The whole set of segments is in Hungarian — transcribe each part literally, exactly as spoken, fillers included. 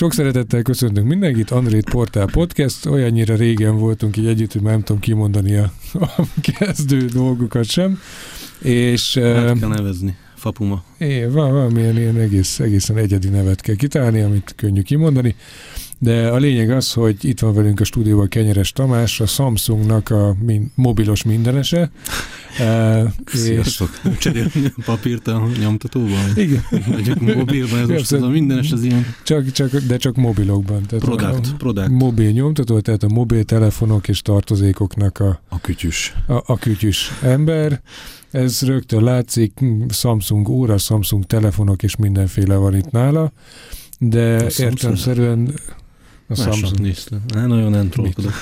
Sok szeretettel köszöntünk mindenkit, Android Portál Podcast, olyannyira régen voltunk így együtt, hogy már nem tudom kimondani a, a kezdő dolgokat sem. És, hát kell nevezni, Fapuma. É, van, valamilyen ilyen egész, egészen egyedi nevet kell kitalálni, amit könnyű kimondani. De a lényeg az, hogy itt van velünk a stúdióban Kenyeres Tamás, a Samsungnak a min- mobilos mindenese. Uh, Sziasztok! És... Cserélni papírt a nyomtatóban? Igen. Vagy mobilban, ez most az a mindenes, az ilyen... Csak, csak, de csak mobilokban. Tehát product, a, product. Mobil nyomtató, tehát a mobiltelefonok és tartozékoknak a... A kütyüs. A, a kütyüs ember. Ez rögtön látszik, Samsung óra, Samsung telefonok és mindenféle van itt nála. De értelemszerűen... A Samsung néztem. Hát nagyon nem trollkodok.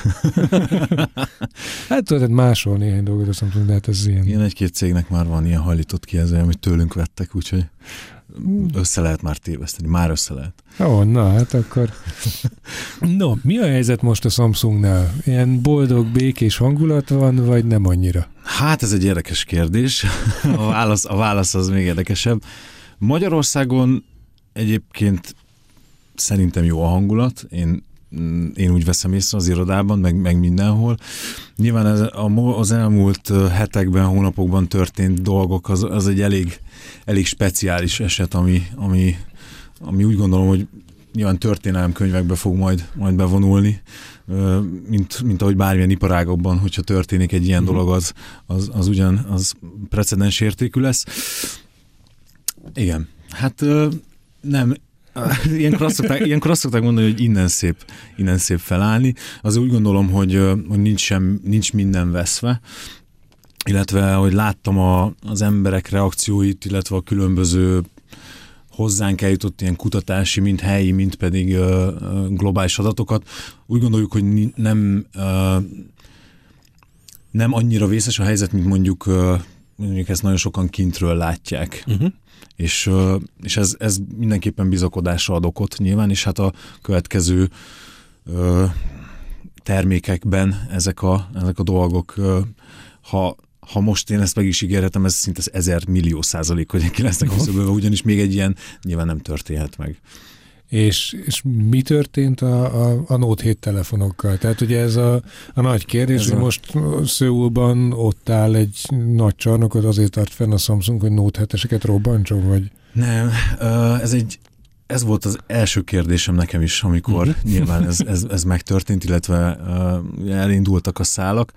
Hát tudod, máshol néhány dolgot a Samsung, de hát ez ilyen... Ilyen egy-két cégnek már van ilyen hajlított kijelzője, amit tőlünk vettek, úgyhogy össze lehet már téveszteni. Már össze lehet. Ó, na, hát akkor... No, mi a helyzet most a Samsungnál? Ilyen boldog, békés hangulat van, vagy nem annyira? Hát ez egy érdekes kérdés. A válasz, a válasz az még érdekesebb. Magyarországon egyébként szerintem jó a hangulat, én, én úgy veszem észre az irodában, meg, meg mindenhol. Nyilván ez, az elmúlt hetekben, hónapokban történt dolgok, az, az egy elég, elég speciális eset, ami, ami, ami úgy gondolom, hogy nyilván történelemkönyvekbe fog majd, majd bevonulni, mint, mint ahogy bármilyen iparágokban, hogyha történik egy ilyen mm. dolog, az, az, az ugyan az precedens értékű lesz. Igen, hát nem... Ilyenkor azt, szokták, ilyenkor azt szokták mondani, hogy innen szép, innen szép felállni. Az úgy gondolom, hogy, hogy nincs, sem, nincs minden veszve, illetve, hogy láttam a, az emberek reakcióit, illetve a különböző hozzánk eljutott ilyen kutatási, mind helyi, mind pedig uh, globális adatokat. Úgy gondoljuk, hogy nem, uh, nem annyira vészes a helyzet, mint mondjuk, uh, mondjuk ezt nagyon sokan kintről látják. Uh-huh. És, és ez, ez mindenképpen bizakodásra ad okot nyilván, és hát a következő ö, termékekben ezek a, ezek a dolgok, ö, ha, ha most én ezt meg is ígérhetem, ez szinte ezer millió százalék, hogy ki lesznek küszöbölve, ugyanis még egy ilyen nyilván nem történhet meg. És, és mi történt a, a, a Note hét telefonokkal? Tehát ugye ez a, a nagy kérdés, ez hogy a... most Szöulban ott áll egy nagy csarnokot, azért tart fenn a Samsung, hogy Note heteseket robbantson, vagy? Nem, ez egy ez volt az első kérdésem nekem is, amikor uh-huh. nyilván ez, ez, ez megtörtént, illetve elindultak a szálak.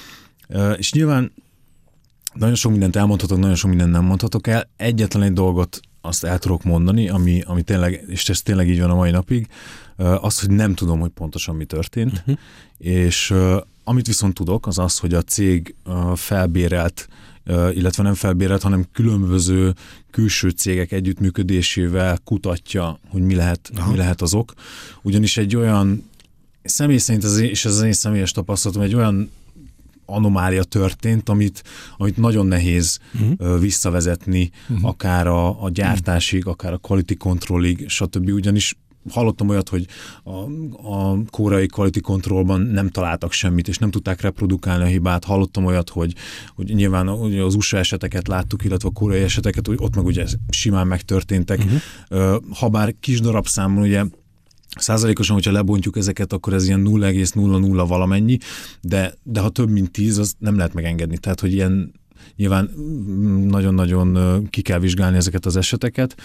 És nyilván nagyon sok mindent elmondhatok, nagyon sok mindent nem mondhatok el. Egyetlen egy dolgot azt el tudok mondani, ami, ami tényleg, és ez tényleg így van a mai napig, az, hogy nem tudom, hogy pontosan mi történt, uh-huh. és amit viszont tudok, az az, hogy a cég felbérelt, illetve nem felbérelt, hanem különböző külső cégek együttműködésével kutatja, hogy mi lehet, mi lehet az ok. Ugyanis egy olyan, személy szerint, az, és ez az én személyes tapasztalatom, egy olyan anomália történt, amit, amit nagyon nehéz uh-huh. visszavezetni, uh-huh. akár a, a gyártásig, akár a quality controlig, stb. Ugyanis hallottam olyat, hogy a, a koreai quality controlban nem találtak semmit, és nem tudták reprodukálni a hibát. Hallottam olyat, hogy, hogy nyilván az u es á eseteket láttuk, illetve a koreai eseteket, hogy ott meg ugye simán megtörténtek. Uh-huh. Habár kis darabszámon ugye százalékosan, hogyha lebontjuk ezeket, akkor ez ilyen nulla egész nulla nulla valamennyi, de, de ha több mint tíz, az nem lehet megengedni. Tehát, hogy ilyen nyilván nagyon-nagyon ki kell vizsgálni ezeket az eseteket.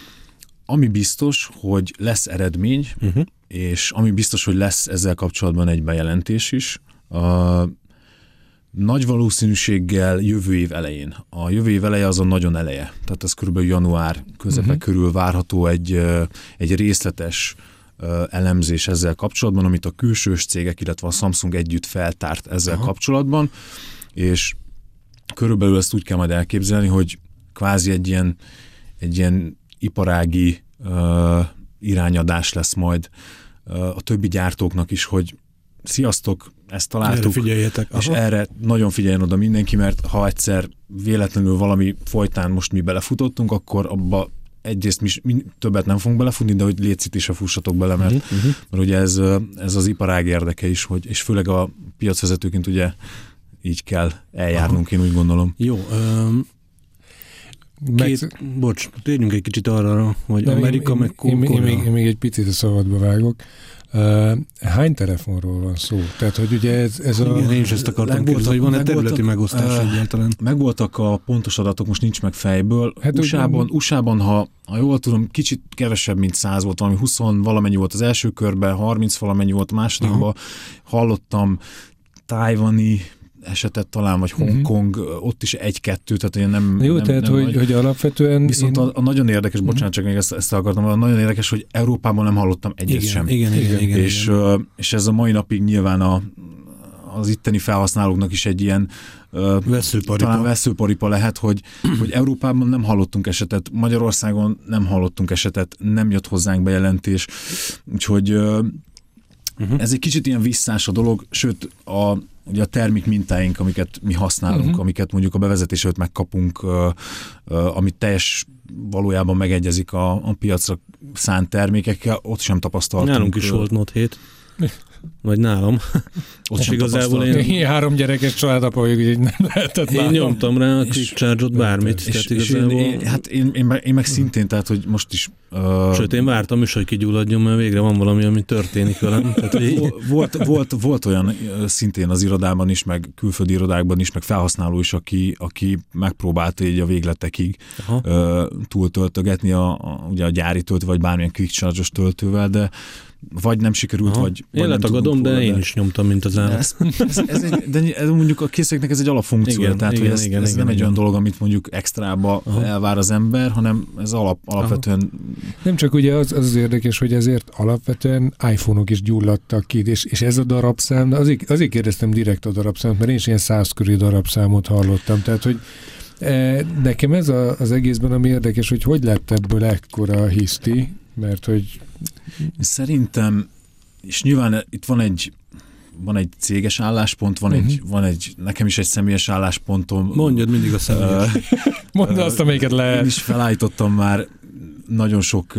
Ami biztos, hogy lesz eredmény, uh-huh. és ami biztos, hogy lesz ezzel kapcsolatban egy bejelentés is. A nagy valószínűséggel jövő év elején. A jövő év eleje az a nagyon eleje. Tehát ez körülbelül január közepe uh-huh. körül várható egy, egy részletes elemzés ezzel kapcsolatban, amit a külsős cégek, illetve a Samsung együtt feltárt ezzel Aha. kapcsolatban, és körülbelül ezt úgy kell majd elképzelni, hogy kvázi egy ilyen, egy ilyen iparági uh, irányadás lesz majd uh, a többi gyártóknak is, hogy sziasztok, ezt találtuk, erre figyeljetek. és erre nagyon figyeljen oda mindenki, mert ha egyszer véletlenül valami folytán most mi belefutottunk, akkor abba egyrészt mi, mi többet nem fogunk belefutni, de hogy létszit is a fussatok bele, mert, uh-huh. mert ugye ez, ez az iparág érdeke is, hogy, és főleg a piacvezetőként ugye így kell eljárnunk, Aha. én úgy gondolom. Jó, um, Két, meg... bocs, térjünk egy kicsit arra, hogy nem, Amerika én, meg én, én, én, még, én még egy picit a szabadba vágok. Uh, hány telefonról van szó? Tehát, hogy ugye ez, ez igen, a... Igen, én is ezt akartam kérdezni, hogy van-e területi megosztás uh, egyáltalán? Megvoltak a pontos adatok, most nincs meg fejből. Hát u es á-ban, u es á-ban ha, ha jól tudom, kicsit kevesebb, mint száz volt, valami húsz valamennyi volt az első körben, harminc valamennyi volt a másodikban. Uh-huh. Hallottam tájvani esetet talán, vagy Hongkong, uh-huh. ott is egy-kettő, tehát én nem... Jó, nem, tehát, nem hogy, nagy. hogy alapvetően... Viszont én... a, a nagyon érdekes, bocsánat, uh-huh. csak még ezt, ezt akartam, a nagyon érdekes, hogy Európában nem hallottam egyet igen, sem. Igen, igen, igen. És, igen. és ez a mai napig nyilván a, az itteni felhasználóknak is egy ilyen veszőparipa. Talán veszőparipa lehet, hogy, hogy Európában nem hallottunk esetet, Magyarországon nem hallottunk esetet, nem jött hozzánk bejelentés, úgyhogy uh-huh. ez egy kicsit ilyen visszás a dolog, sőt a ugye a termék mintáink, amiket mi használunk, uh-huh. amiket mondjuk a bevezetés előtt megkapunk, uh, uh, amit teljes valójában megegyezik a, a piacra szánt termékekkel, ott sem tapasztaltunk. Nálunk is volt Note hét. Vagy nálam. Ott sem igazából én... én három gyerekes családapa vagyok, így nem lehetett Én nálam. Nyomtam rá a Quick Charge-ot bármit. És, és igazából... én, én, hát én, én, meg, én meg szintén, tehát hogy most is... Uh... Sőt, én vártam is, hogy kigyulladjon, mert végre van valami, ami történik velem. Tehát, hogy... volt, volt, volt olyan szintén az irodában is, meg külföldi irodákban is, meg felhasználó is, aki, aki megpróbálta így a végletekig uh, túltöltögetni a, a, ugye a gyári töltő, vagy bármilyen Quick Charge-os töltővel, de vagy nem sikerült, Aha. vagy, vagy én letagadom, de róla, én de... is nyomtam, mint az állat. Ez, ez, ez egy, de ez mondjuk a készüléknek ez egy alapfunkció, igen, tehát igen, hogy ez, igen, ez igen, nem igen. egy olyan dolog, amit mondjuk extrába Aha. elvár az ember, hanem ez alap, alapvetően... Aha. Nem csak ugye az, az az érdekes, hogy ezért alapvetően iPhone-ok is gyulladtak ki, és, és ez a darabszám, azért, azért kérdeztem direkt a darabszámot, mert én is ilyen száz körül darabszámot hallottam, tehát hogy e, nekem ez a, az egészben ami érdekes, hogy hogy lett ebből ekkora hiszti, mert hogy... Szerintem és nyilván itt van egy, van egy céges álláspont, van, uh-huh. egy, van egy, nekem is egy személyes álláspontom. Mondjad mindig a személyes. Mondd azt, amelyiket lehet. Én is felállítottam már nagyon sok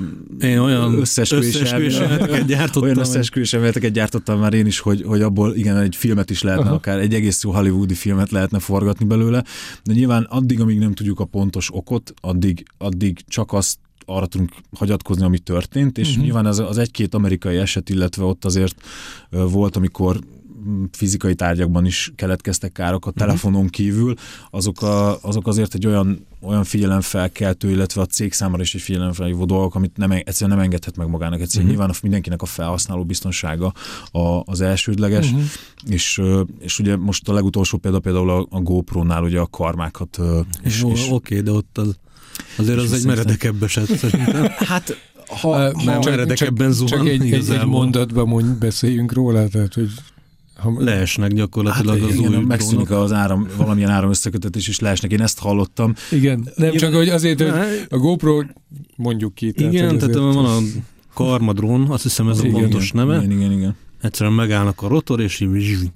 én olyan összeesküvés elméleteket gyártottam. Olyan összeesküvés elméleteket gyártottam már én is, hogy, hogy abból igen, egy filmet is lehetne, Aha. akár egy egész jó hollywoodi filmet lehetne forgatni belőle, de nyilván addig, amíg nem tudjuk a pontos okot, addig, addig csak azt arra tudunk hagyatkozni, ami történt, és uh-huh. nyilván az, az egy-két amerikai eset, illetve ott azért uh, volt, amikor fizikai tárgyakban is keletkeztek károk a telefonon kívül, azok, a, azok azért egy olyan, olyan figyelemfelkeltő, illetve a cég számára is egy figyelemfelhívó dolgok, amit nem, egyszerűen nem engedhet meg magának. Egyszerűen uh-huh. nyilván mindenkinek a felhasználó biztonsága a, az elsődleges, uh-huh. és, és ugye most a legutolsó példa például a, a GoPro-nál ugye a karmákat. És, Oké, és, okay, de ott az, azért az egy meredekebb eset szerintem. Hát ha, nem ha meredekebben zuhan. Csak egy, egy, egy mondatban mondj, beszéljünk róla, tehát hogy ha... leesnek gyakorlatilag hát, az igen, új megszűnik drónok. az áram, valamilyen áram összekötetés is leesnek. Én ezt hallottam. Igen, nem csak, hogy azért, hogy a GoPro mondjuk ki. Tehát, igen, tehát van a Karma drón, azt hiszem ez igen, a pontos neve. Igen, igen, igen. Egyszerűen megállnak a rotor, és így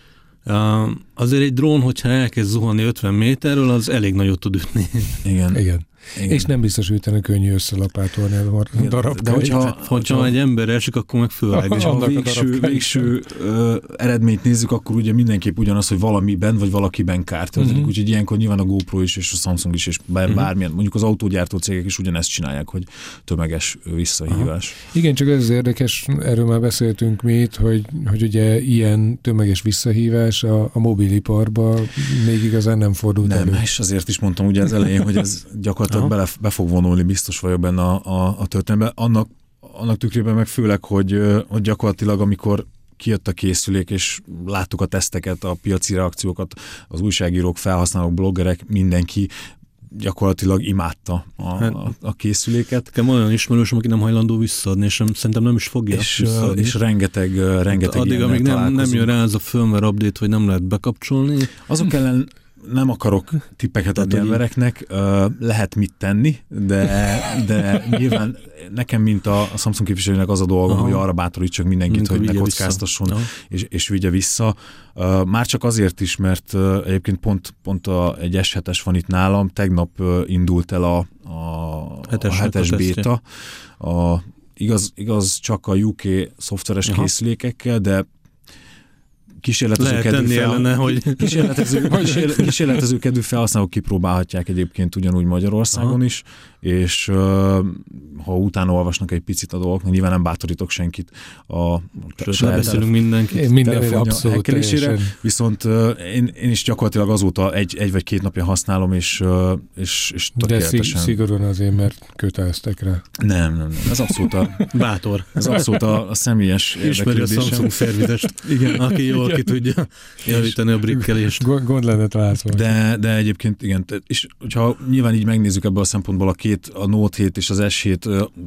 Uh, azért egy drón, hogyha elkezd zuhanni ötven méterről, az elég nagyot tud ütni. Igen. Igen. Igen. És nem biztos, hogy utána könnyű összelapátolni a darabkait. De hogyha, hát, hogyha ha egy ember esik, akkor meg fölrág. És ha a végső, végső ö, eredményt nézzük, akkor ugye mindenképp ugyanaz, hogy valamiben vagy valakiben kár történik. Uh-huh. Úgyhogy ilyenkor nyilván a GoPro is, és a Samsung is, és bár, uh-huh. bármilyen, mondjuk az autógyártó cégek is ugyanezt csinálják, hogy tömeges visszahívás. Aha. Igen, csak ez érdekes, erről már beszéltünk mi itt, hogy, hogy ugye ilyen tömeges visszahívás a, a mobiliparban még igazán nem fordult nem, elő. És azért is mondtam ugye az elején, hogy ez gyakorlatilag bele, be fog vonulni, biztos vagyok benne a, a, a történetben. Annak, annak tükrében meg főleg, hogy, hogy gyakorlatilag amikor kijött a készülék, és láttuk a teszteket, a piaci reakciókat, az újságírók, felhasználók, bloggerek, mindenki gyakorlatilag imádta a, a, a készüléket. Nekem olyan ismerősöm, aki nem hajlandó visszaadni, és szerintem nem is fogja és, visszaadni. És rengeteg, rengeteg hát addig, amíg nem, nem jön rá ez a firmware update, hogy nem lehet bekapcsolni. Azok ellen nem akarok tippeket adni embereknek, lehet mit tenni, de, de nyilván nekem, mint a Samsung képviselőnek az a dolgom, Aha. hogy arra bátorítsak mindenkit, Mint hogy ne kockáztasson és, és vigye vissza. Már csak azért is, mert egyébként pont, pont a, egy es hetes van itt nálam, tegnap indult el a, a, a hetes béta. A, igaz, igaz csak a U K szoftveres Aha. készülékekkel, de kísérletező kedvű fel... hogy... kísérletező, kísérletező, kísérletező kedvű felhasználók kipróbálhatják egyébként ugyanúgy Magyarországon Aha. is, és uh, ha utána olvasnak egy picit a dolgoknak, nyilván nem bátorítok senkit a saját beszélünk mindenkit. Minden abszolút teljesen. Viszont uh, én, én is gyakorlatilag azóta egy, egy vagy két napja használom, és, uh, és, és tökéletesen... De szigorúan azért, mert köteleztek rá. Nem, nem, nem. Ez abszolút a... Bátor. Ez abszolút a, a személyes érdeklődésem. Ismeri a Samsung szervizest, igen. Aki jól igen. ki tudja javítani a brikkelést. Gond lenne találsz. De, de egyébként igen, és hogyha nyilván így megnézzük ebből a szempontból a két, a Note hét és az S hét,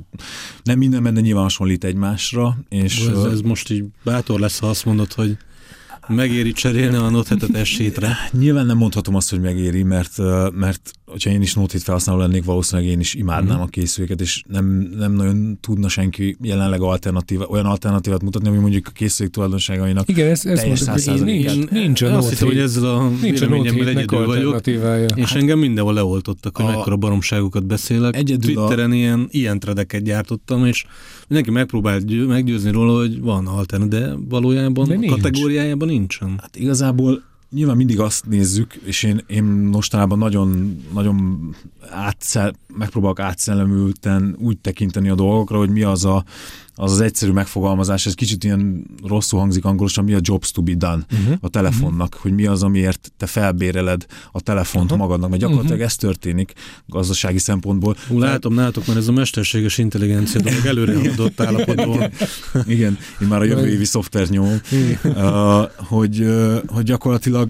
nem mindenben, de nyilván hasonlít egymásra. És ez, ez most így bátor lesz, ha azt mondod, hogy megéri cserélni a Note hetet S hétre? Nyilván nem mondhatom azt, hogy megéri, mert, mert hogyha én is Note hét felhasználó lennék, valószínűleg én is imádnám mm. a készüléket, és nem, nem nagyon tudna senki jelenleg alternatíva, olyan alternatívát mutatni, ami mondjuk a készülék tulajdonságainak igen, ez, ez teljes száz százalékát. Nincs, nincs a Note azt hiszem, hogy ezzel a véleményemmel egyedül vagyok, és hát, engem mindenhol leoltottak, hogy a, mekkora baromságokat beszélek. Twitteren a... ilyen, ilyen tredeket gyártottam, és mindenki megpróbált győ, meggyőzni róla, hogy van alternatív, de valójában de a kategóriájában nincsen. Hát igazából nyilván mindig azt nézzük, és én, én mostanában nagyon, nagyon átszel, megpróbálok átszellemülten úgy tekinteni a dolgokra, hogy mi az a, az az egyszerű megfogalmazás, ez kicsit ilyen rosszul hangzik angolosan, mi a jobs to be done uh-huh. a telefonnak, uh-huh. hogy mi az, amiért te felbéreled a telefont uh-huh. magadnak, mert gyakorlatilag uh-huh. ez történik gazdasági szempontból. Ú, látom, nálatok már ez a mesterséges intelligencia dolog előre haladott állapotban. Igen, én már a jövő évi szoftvert nyomom, uh, hogy, uh, hogy gyakorlatilag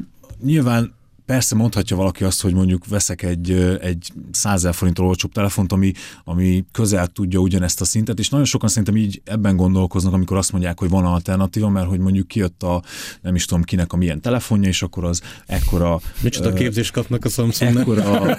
nyilván persze mondhatja valaki azt, hogy mondjuk veszek egy, egy százezer forinttól olcsóbb telefont, ami, ami közel tudja ugyanezt a szintet, és nagyon sokan szerintem így ebben gondolkoznak, amikor azt mondják, hogy van alternatíva, mert hogy mondjuk kijött a, nem is tudom kinek a milyen telefonja, és akkor az ekkora... Micsoda képzést kapnak a Samsungnak. Ekkora,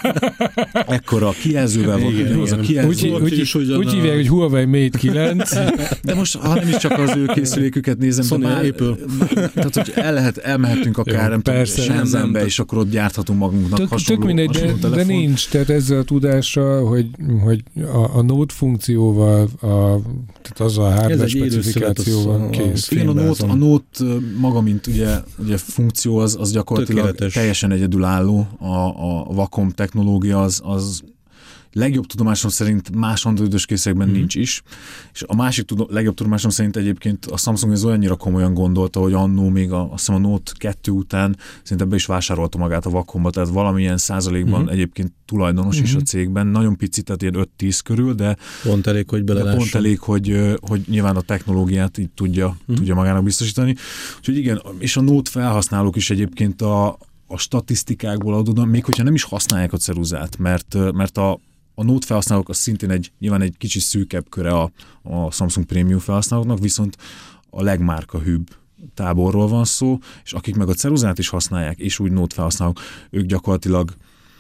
ekkora kijelzővel van. Igen, az igen. A kijelző. Úgy, úgy, úgy, úgy hívják, hogy Huawei Mate kilenc. De most, ha nem is csak az ő készüléküket nézem, Sony, de már... Apple. Tehát, hogy el lehet, elmehetünk akár, nem tudom, Shenzhenbe, és akkor ott gyárthatunk magunknak tök, hasonló, tök mindegy, hasonló de, de nincs, tehát ezzel a tudással, hogy, hogy a, a Note funkcióval, a, tehát az a hardware specifikációval kész. Igen, a Note, a Note maga, mint ugye, ugye funkció, az, az gyakorlatilag Tökéletes. Teljesen egyedülálló, a, a Wacom technológia az, az legjobb tudomásom szerint más androidos készülékben mm-hmm. nincs is, és a másik tudom, legjobb tudomásom szerint egyébként a Samsung ez olyannyira komolyan gondolta, hogy annó még a, azt hiszem a Note kettő után szerintem be is vásárolta magát a Wacomba, tehát valamilyen százalékban mm-hmm. egyébként tulajdonos mm-hmm. is a cégben, nagyon picit, tehát ilyen öt-tíz körül, de pont elég, hogy belelásson. Pont elég, hogy, hogy nyilván a technológiát így tudja, mm-hmm. tudja magának biztosítani. Úgyhogy igen, és a Note felhasználók is egyébként a, a statisztikákból adódóan, még hogyha nem is használják a ceruzát, mert, mert a A Note felhasználók az szintén egy, nyilván egy kicsit szűkebb köre a, a Samsung Premium felhasználóknak, viszont a legmárkahűbb táborról van szó, és akik meg a ceruzát is használják, és úgy Note felhasználók, ők gyakorlatilag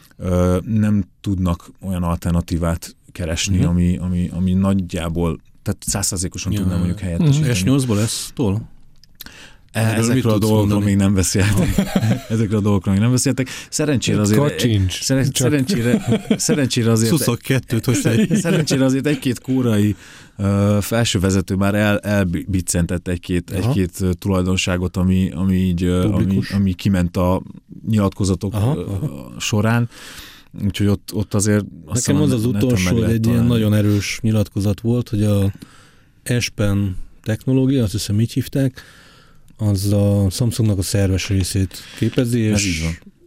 ö, nem tudnak olyan alternatívát keresni, uh-huh. ami, ami, ami nagyjából, tehát száz százalékosan ja. tudnám mondjuk helyettesíteni. Uh-huh. S nyolcból lesz tól? Ezekről a dolgokról még nem beszéltek. Ezekről a dolgokról még nem beszéltek. Szerencsére azért... Szeren, szerencsére, szerencsére azért... Szuszok kettőt, hogy szerencsére azért egy-két kórai uh, felsővezető már el, elbiccentett egy-két, egy-két tulajdonságot, ami, ami, így, uh, ami, ami kiment a nyilatkozatok aha, uh, aha. során. Úgyhogy ott, ott azért... Nekem az az utolsó, hogy egy ilyen nagyon erős nyilatkozat volt, hogy a S Pen technológia, azt hiszem így hívták, az a Samsungnak a szerves részét képezi, és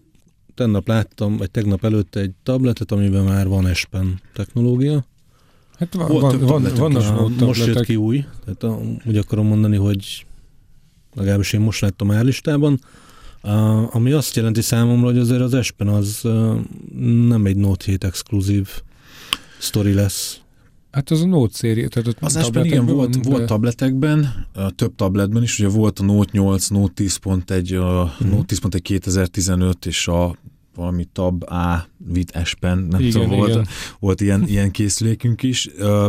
tegnap láttam, vagy tegnap előtt egy tabletet, amiben már van S Pen technológia. Hát van, van, van, vannak a, most jött ki új, tehát a, úgy akarom mondani, hogy legalábbis én most láttam árlistában, uh, ami azt jelenti számomra, hogy azért az S Pen az uh, nem egy Note hét exkluzív sztori lesz. Hát az a Note széria. Tehát az S Pen igen, volt, de... volt tabletekben, több tabletben is, ugye volt a Note nyolc, Note tíz pont egy, a hmm. Note tíz pont egy kétezer-tizenöt, és a valami Tab A with S Pen, nem igen, tudom, volt, volt ilyen, ilyen készülékünk is.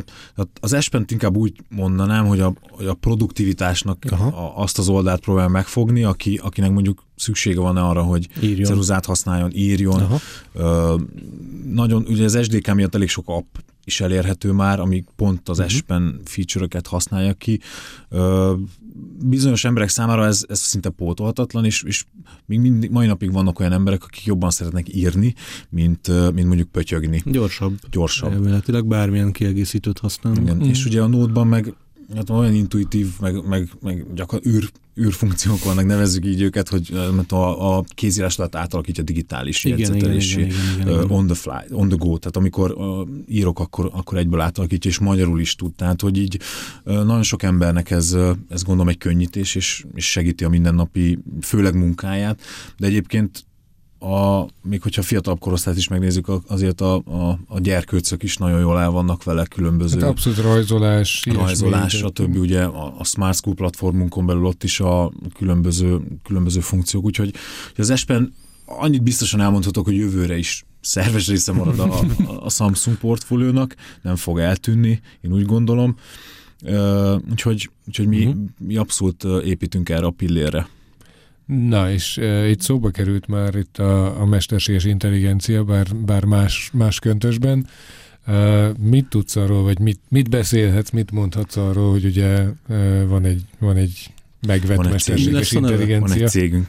Az S Pen inkább úgy mondanám, hogy a, hogy a produktivitásnak a, azt az oldalt próbál megfogni, aki, akinek mondjuk szüksége van arra, hogy ceruzát használjon, írjon. Aha. Nagyon, ugye az es dé ká miatt elég sok app is elérhető már, amik pont az uh-huh. S Pen feature-öket használják ki. Ö, bizonyos emberek számára ez, ez szinte pótolhatatlan, és, és még mindig, mai napig vannak olyan emberek, akik jobban szeretnek írni, mint, mint mondjuk pötyögni. Gyorsabb. Gyorsabb. Elméletileg bármilyen kiegészítőt használunk. Igen. Mm. És ugye a Note-ban meg hát olyan intuitív, meg, meg, meg gyakorlatilag űr, űrfunkciók vannak, nevezzük így őket, hogy a, a kézírás alatt átalakítja digitális jegyzetelésé, uh, on the fly, on the go, tehát amikor uh, írok, akkor, akkor egyből átalakítja, és magyarul is tud. Tehát, hogy így uh, nagyon sok embernek ez, uh, ez gondolom egy könnyítés, és, és segíti a mindennapi, főleg munkáját, de egyébként A, még hogyha fiatalabb korosztályt is megnézzük, azért a, a, a gyerkőcök is nagyon jól el vannak vele, különböző... Hát abszolút rajzolás. Rajzolás, a többi ugye a, a Smart School platformunkon belül ott is a különböző, különböző funkciók, úgyhogy az S Pen annyit biztosan elmondhatok, hogy jövőre is szerves része marad a, a, a Samsung portfóliónak, nem fog eltűnni, én úgy gondolom. Uh, úgyhogy úgyhogy mi, uh-huh. mi abszolút építünk erre a pillérre. Na, és e, itt szóba került már itt a, a mesterséges intelligencia, bár, bár más, más köntösben. E, mit tudsz arról, vagy mit, mit beszélhetsz, mit mondhatsz arról, hogy ugye e, van egy, van egy megvett van mesterséges egy intelligencia. Van egy cégünk.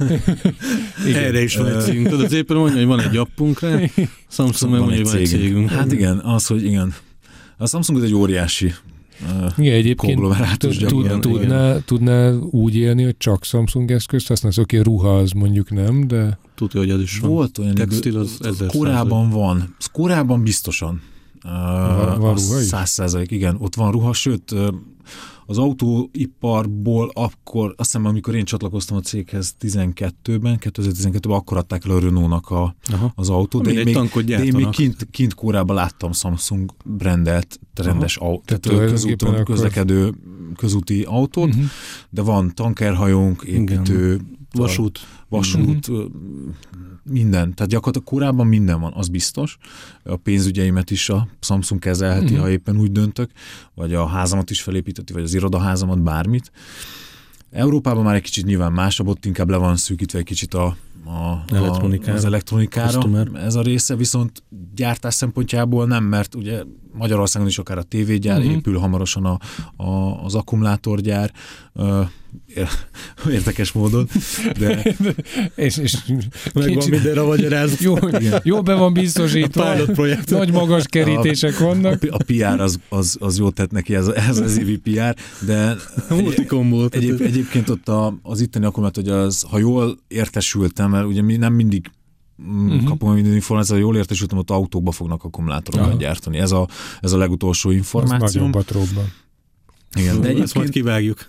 Erre is van egy cégünk. Tudod, az éppen mondja, hogy van egy appunk rá, Samsung meg mondja, hogy van egy cégünk. Hát igen, az, hogy igen. A Samsung egy óriási igen, egyébként tudná, tudná úgy élni, hogy csak Samsung eszközt használsz, oké, ruha az mondjuk nem, de... Tudja, hogy az is van. Volt olyan textil, az ezer korábban van. Korábban biztosan. Van, van ruha is? Száz százalék, igen, ott van ruha, sőt, az autóiparból akkor, azt hiszem, amikor én csatlakoztam a céghez tizenkettőben, kétezer-tizenkettőben, akkor adták el a Renault-nak a, az autót, de én még, de én még kint, kint korábban láttam Samsung brandelt rendes autó, tehát közúton akkor... közlekedő közúti autót, uh-huh. de van tankerhajónk, építő, igen. vasút, vasút, uh-huh. minden. Tehát gyakorlatilag korábban minden van, az biztos. A pénzügyeimet is a Samsung kezelheti, uh-huh. ha éppen úgy döntök, vagy a házamat is felépíteti, vagy az irodaházamat, bármit. Európában már egy kicsit nyilván másabb, ott inkább le van szűkítve egy kicsit a, a, elektronikára. az elektronikára Customer. Ez a része, viszont gyártás szempontjából nem, mert ugye Magyarországon is akár a tévégyár, uh-huh. épül hamarosan a, a, az akkumulátorgyár, érdekes módon, de... és, és meg van mindenre magyarázat. Jó, jó be van biztosítva, nagy magas kerítések vannak. A, a pé er az, az, az jót tett neki, ez, ez az évi pé er, de egy, egyéb, egyébként ott a, az itteni akkumulátor, hogy az, ha jól értesültem, mert ugye mi nem mindig uh-huh. kapom minden információt, jól értesültem, ott autókba fognak akkumulátorokat uh-huh. gyártani. Ez a, ez a legutolsó információ. Az nagyon patróbban. Igen, de ezt majd kivágjuk.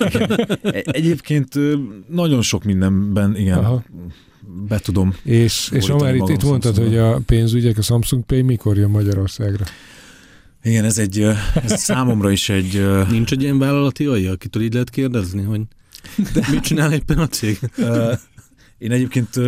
Egyébként nagyon sok mindenben, igen, aha. be tudom. És, és amár itt, itt mondtad, hogy a pénzügyek, a Samsung Pay mikor jön Magyarországra? Igen, ez egy, ez számomra is egy... Nincs egy ilyen vállalati alja, akitől így lehet kérdezni, hogy de mit csinál éppen a cég? Én egyébként...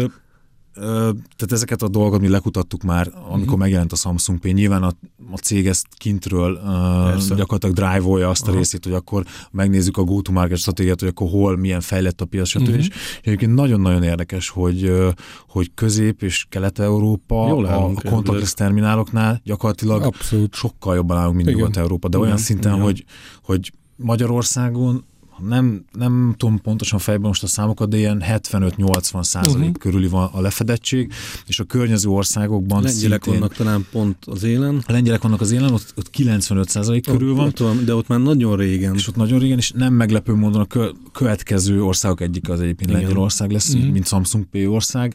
Tehát ezeket a dolgokat mi lekutattuk már, amikor uh-huh. megjelent a Samsung Pay. Nyilván a, a cég ezt kintről uh, gyakorlatilag drive-olja azt a uh-huh. részét, hogy akkor megnézzük a go-to-market stratégiát, hogy akkor hol, milyen fejlett a piac, stb. Uh-huh. És egyébként nagyon-nagyon érdekes, hogy, hogy Közép- és Kelet-Európa a, a contactless termináloknál gyakorlatilag abszolút sokkal jobban állunk, mint Nyugat-Európa. De olyan igen, szinten, igen. Hogy, hogy Magyarországon Nem, nem tudom pontosan fejben most a számokat, de ilyen hetvenöt-nyolcvan százalék uh-huh. körüli van a lefedettség, és a környező országokban lengyelek szintén... vannak talán pont az élen. A lengyelek vannak az élen, ott, ott kilencvenöt százalék körül van. Ott van. De ott már nagyon régen. És ott nagyon régen, és nem meglepő módon a kö- következő országok egyik az egyébként Lengyelország lesz, uh-huh. mint Samsung Pay ország.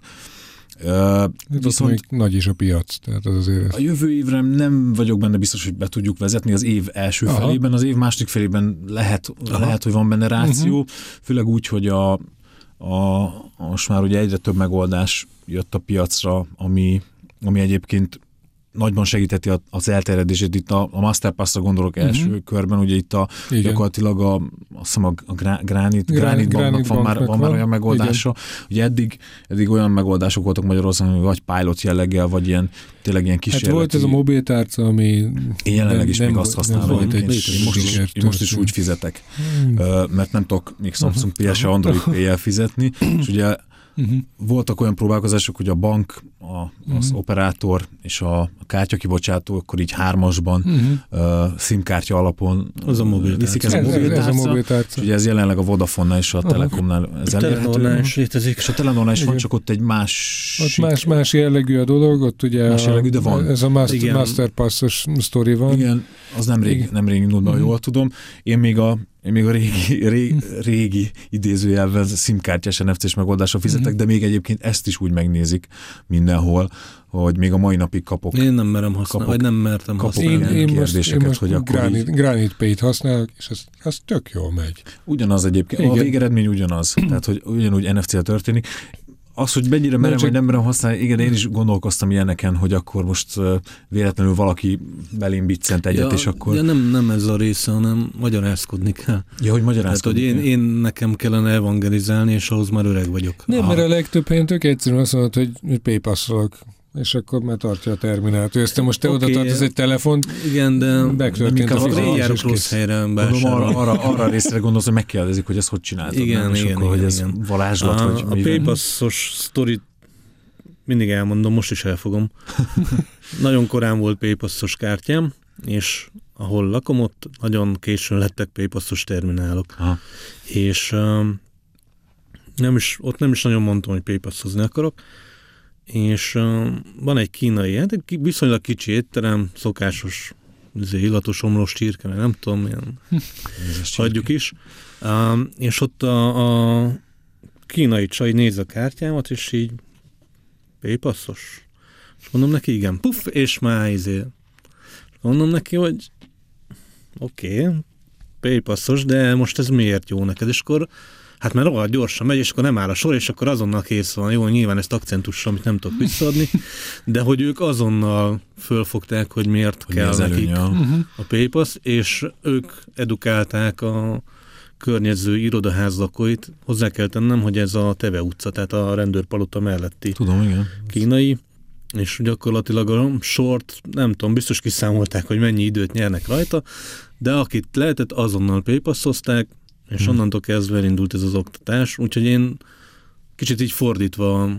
Uh, viszont még nagy is a piac, tehát az azért... A jövő évre nem vagyok benne biztos, hogy be tudjuk vezetni az év első aha. felében, az év második felében lehet, lehet hogy van benne ráció, uh-huh. főleg úgy, hogy a, a, most már ugye egyre több megoldás jött a piacra, ami, ami egyébként nagyban segítheti az elterjedését. Itt a, a Masterpass-ra gondolok uh-huh. első körben, ugye itt a, gyakorlatilag a, azt hiszem a, a Gránit, Gránit banknak van, már, van már olyan megoldása. Igen. Ugye eddig, eddig olyan megoldások voltak Magyarországon, vagy pilot jelleggel, vagy ilyen, tényleg ilyen kísérleti. Hát volt ez a mobiltárca, ami... Én jelenleg is nem, még azt használom, hogy én most, én most is úgy fizetek, hmm. mert nem tudok még Samsung Pay-el se Android Pay-el fizetni, és ugye Uh-huh. Voltak olyan próbálkozások, hogy a bank, a, az uh-huh. operátor és a, a kártyakibocsátó akkor így hármasban uh-huh. uh, SIM-kártya alapon az a viszik ez, ez, ez, ez a mobiltárca. Ugye ez jelenleg a Vodafone-nál és a uh-huh. Telekomnál ez elérhető. is létezik. És a Telenor is van, csak ott egy más... Ott más, más jellegű a dolog, ott ugye más jellegű, de van. Ez a master, Masterpass-os sztori van. Igen, az nem rég, nem rég indult, uh-huh. jól tudom. Én még a Én még a régi, régi, régi idézőjelben SIM-kártyás en ef cés megoldásra fizetek, mm-hmm. de még egyébként ezt is úgy megnézik mindenhol, hogy még a mai napig kapok. Én nem merem használni, vagy nem mertem használni. Én, én kérdéseket, most, én most hogy Granite, így... Granite Pay-t használok, és az, az tök jól megy. Ugyanaz egyébként, igen. A végeredmény ugyanaz, tehát hogy ugyanúgy en ef cé-tel történik. Az, hogy mennyire merem, vagy nem merem használni, igen, én is gondolkoztam ilyeneken, hogy akkor most uh, véletlenül valaki belém biccent egyet, ja, és akkor... Ja, nem, nem ez a része, hanem magyarázkodni kell. Ja, hogy magyarázkodni Tehát, hogy én, én nekem kellene evangelizálni, és ahhoz már öreg vagyok. Nem, mert a legtöbb helyen tök egyszerűen azt mondod, hogy paypasszolok, és akkor már tartja a terminált. Ezt most te okay. oda tartasz egy telefont, igen, de megtörtént a fizetés. Én járok rossz helyre arra, arra, arra részre gondolsz, hogy megkérdezik, hogy ezt hogy csináltad. Igen, nem? igen, és akkor, igen, hogy ez igen. varázslat, a, vagy a paypassos sztorit mindig elmondom, most is elfogom. Nagyon korán volt paypassos kártyám, és ahol lakom, ott nagyon későn lettek paypassos terminálok. Aha. És um, nem is, ott nem is nagyon mondtam, hogy paypassozni akarok. És uh, van egy kínai, hát egy viszonylag kicsi étterem, szokásos illatos omlós csirke, meg nem tudom, ilyen hagyjuk is. Uh, és ott a, a kínai csaj néz a kártyámat, és így paypassos. És mondom neki, igen, puff, és már izé. És mondom neki, hogy oké, okay, paypassos, de most ez miért jó neked? És akkor hát mert rohadt gyorsan megy, és akkor nem áll a sor, és akkor azonnal kész van. Jó, nyilván ezt akcentussal, amit nem tudok visszaadni, de hogy ők azonnal fölfogták, hogy miért hogy kell nekik uh-huh. a paypass, és ők edukálták a környező irodaház lakóit. Hozzá kell tennem, hogy ez a Teve utca, tehát a rendőrpalota melletti Tudom, igen. kínai, és gyakorlatilag a sort, nem tudom, biztos kiszámolták, hogy mennyi időt nyernek rajta, de akit lehetett, azonnal paypasszozták, és hmm. onnantól kezdve elindult ez az oktatás, úgyhogy én kicsit így fordítva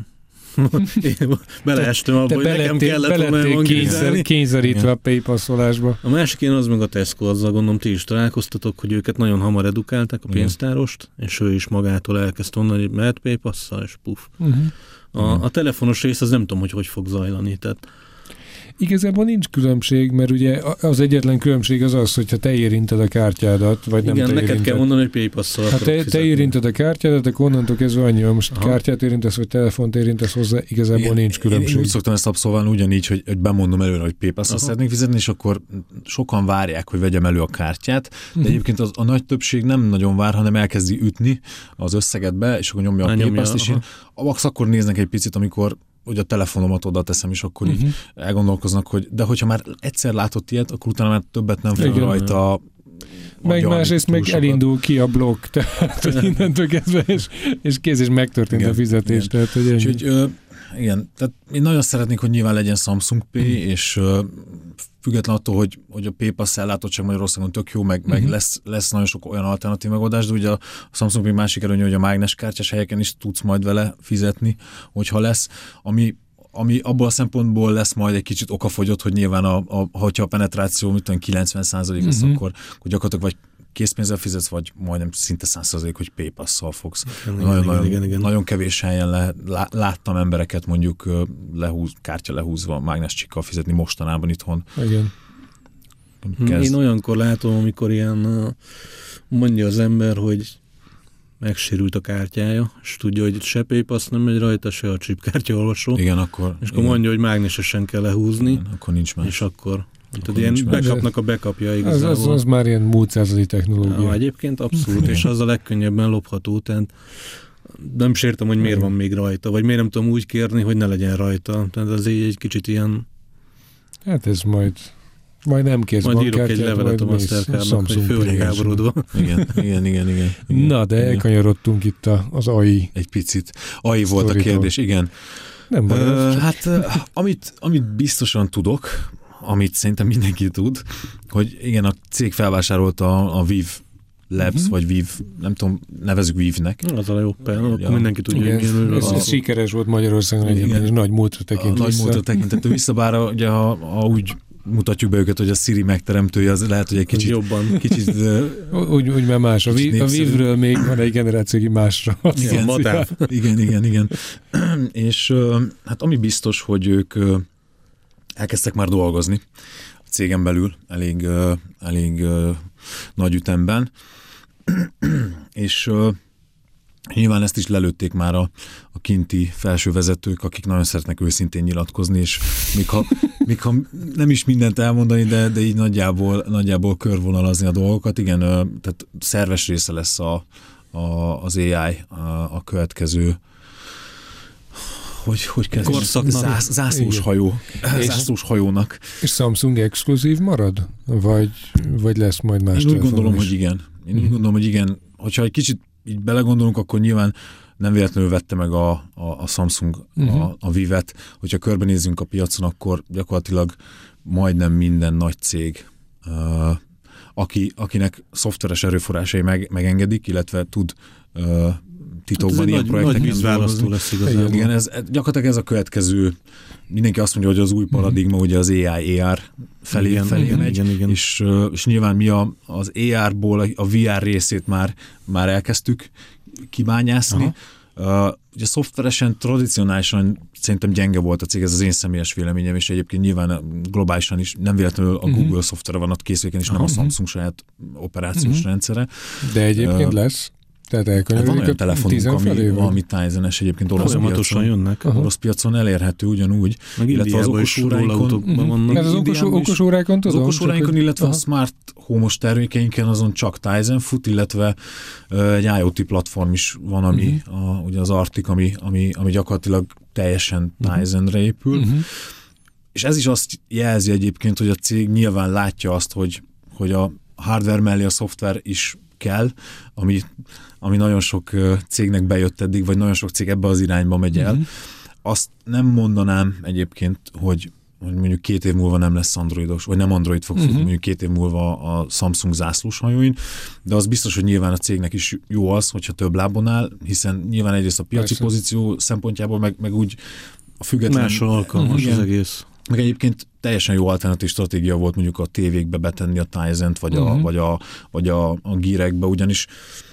beleestem abba, hogy nekem kellett volna evangelizálni. Kényszerítve a paypasszolásba. A másik én az meg a Tesco, azzal gondolom, ti is találkoztatok, hogy őket nagyon hamar edukálták, a pénztárost, és ő is magától elkezdte mondani, hogy mehet paypasszal, és puff. Uh-huh. A, a telefonos rész, az nem tudom, hogy hogy fog zajlani, tehát igazából nincs különbség, mert ugye az egyetlen különbség az az, hogyha te érinted a kártyádat, vagy igen, nem te neked érinted. kell mondani, hogy paypasszal hát te, te érinted a kártyádat, akkor onnantól kezdve annyi, most aha. kártyát érintesz, vagy telefont érintesz hozzá, igazából igen, nincs különbség. Én úgy szoktam ezt abszolválni ugyanígy, hogy, hogy bemondom előre, hogy paypasszal szeretnék fizetni, és akkor sokan várják, hogy vegyem elő a kártyát, de uh-huh. egyébként az, a nagy többség nem nagyon vár, hanem elkezdi ütni az összeget be, és akkor nyomja a payszt, és én akkor néznek egy picit, amikor hogy a telefonomat oda teszem, és akkor uh-huh. így elgondolkoznak, hogy de hogyha már egyszer látott ilyet, akkor utána már többet nem fel rajta. Meg másrészt meg sokat. Elindul ki a blokk, tehát hogy innentől kezdve, és, és kész, és megtörtént igen, a fizetés. Tehát, hogy Úgyhogy, ö, igen, tehát én nagyon szeretnék, hogy nyilván legyen Samsung Pay, uh-huh. és ö, független attól, hogy, hogy a PayPass ellátottság Magyarországon tök jó, meg, uh-huh. meg lesz, lesz nagyon sok olyan alternatív megoldás, de ugye a Samsung Pay másik előnye, hogy a mágneskártyás helyeken is tudsz majd vele fizetni, hogyha lesz, ami ami abból a szempontból lesz majd egy kicsit okafogyott, hogy nyilván a, a, hogyha a penetráció mit tudom, kilencven százalék lesz, uh-huh. akkor, akkor gyakorlatilag vagy készpénzzel fizetsz, vagy majdnem szinte száz százalék, hogy paypasszal fogsz. Igen, nagyon, igen, nagyon, igen, igen. nagyon kevés helyen le, lá, láttam embereket mondjuk lehúz, kártya lehúzva, mágnescsikkal fizetni mostanában itthon. Igen. Kezd... Én olyankor látom, amikor ilyen mondja az ember, hogy megsérült a kártyája, és tudja, hogy se PayPass nem megy rajta, se a chipkártyaolvasó. Igen, akkor... És akkor igen. mondja, hogy mágnesesen kell lehúzni. Igen, akkor nincs más. És akkor... Tehát ilyen bekapnak a backupja igazából. Az, az, az már ilyen múlt századi technológia. Ja, egyébként abszolút, és az a legkönnyebben lopható, tehát nem is értem, hogy miért van még rajta, vagy miért nem tudom úgy kérni, hogy ne legyen rajta. Tehát az így egy kicsit ilyen... Hát ez majd... Majd nem kérsz majd írok egy levelet a Mastercardnak, hogy föl vagyok háborodva. Igen, igen, igen, igen, igen. Na, de elkanyarodtunk itt az á i. Egy picit. á i volt a kérdés, igen. Nem baj. Uh, hát amit, amit biztosan tudok, amit szerintem mindenki tud, hogy igen, a cég felvásárolta a, a Viv Labs, uh-huh. vagy Viv, nem tudom, nevezzük Vivnek. Az a jó, akkor ja. mindenki tudja, igen, hogy ez, ez sikeres volt Magyarországon egyébként, és nagy múltra tekint Nagy múltra tekintető vissza, bár ugye, ha, ha úgy mutatjuk be őket, hogy a Siri megteremtője, az lehet, hogy egy kicsit jobban. Kicsit, úgy, úgy már más. A, vi, a Vivről még van egy generáció, aki másra. Igen, igen, igen, igen. És hát ami biztos, hogy ők elkezdtek már dolgozni a cégen belül, elég, elég nagy ütemben, és nyilván ezt is lelőtték már a, a kinti felső vezetők, akik nagyon szeretnek őszintén nyilatkozni, és még ha, még ha nem is mindent elmondani, de, de így nagyjából, nagyjából körvonalazni a dolgokat. Igen, tehát szerves része lesz a, a, az á i a, a következő hogy, hogy kezdjük? Zász, zászlós hajó. Zászlós hajónak. És Samsung exkluzív marad? Vagy, vagy lesz majd más? Én úgy gondolom, is? hogy igen. Én úgy hmm. gondolom, hogy igen. Hogyha egy kicsit így belegondolunk, akkor nyilván nem véletlenül vette meg a, a, a Samsung uh-huh. a, a Vivet. Hogyha körbenézzünk a piacon, akkor gyakorlatilag majdnem minden nagy cég, uh, aki, akinek szoftveres erőforrásai meg, megengedik, illetve tud uh, titokban hát ilyen projekteken dolgozni. Lesz igazából. Igen, ez, gyakorlatilag ez a következő, mindenki azt mondja, hogy az új paradigma, ugye az á i, á er felé, igen, felé igen, megy, igen, igen. És, és nyilván mi a, az á er-ból a vé er részét már, már elkezdtük kibányászni. Uh, ugye szoftveresen, tradicionálisan szerintem gyenge volt a cég, ez az én személyes véleményem, és egyébként nyilván globálisan is nem véletlenül a uh-huh. Google szoftvere van ott készüléken, és uh-huh. nem a Samsung saját operációs uh-huh. rendszere. De egyébként uh, lesz. Tehát hát van olyan telefonunk, ami, ami Tizen-es egyébként orosz piacon, jönnek. orosz piacon elérhető ugyanúgy. Meg illetve az okos óráinkon vannak. Az okos, okos óráinkon tudom? Az okos óráinkon, illetve aha. a smart home-os termékeinken azon csak Tizen fut, illetve uh, egy IoT platform is van, ami uh-huh. a, ugye az Arctic, ami, ami, ami gyakorlatilag teljesen Tizenre épül. Uh-huh. És ez is azt jelzi egyébként, hogy a cég nyilván látja azt, hogy, hogy a hardware mellé a szoftver is kell, ami, ami nagyon sok cégnek bejött eddig, vagy nagyon sok cég ebbe az irányba megy el. Uh-huh. Azt nem mondanám egyébként, hogy, hogy mondjuk két év múlva nem lesz androidos, vagy nem android fog futni, uh-huh. mondjuk két év múlva a Samsung zászlós hajóin, de az biztos, hogy nyilván a cégnek is jó az, hogyha több lábon áll, hiszen nyilván egyrészt a piaci Persze. pozíció szempontjából, meg, meg úgy a független... Máshol alkalmas igen, az egész. Meg egyébként teljesen jó alternatív stratégia volt mondjuk a tévékbe betenni a Tizen-t, vagy, uh-huh. a, vagy, a, vagy a, a Gearekbe, ugyanis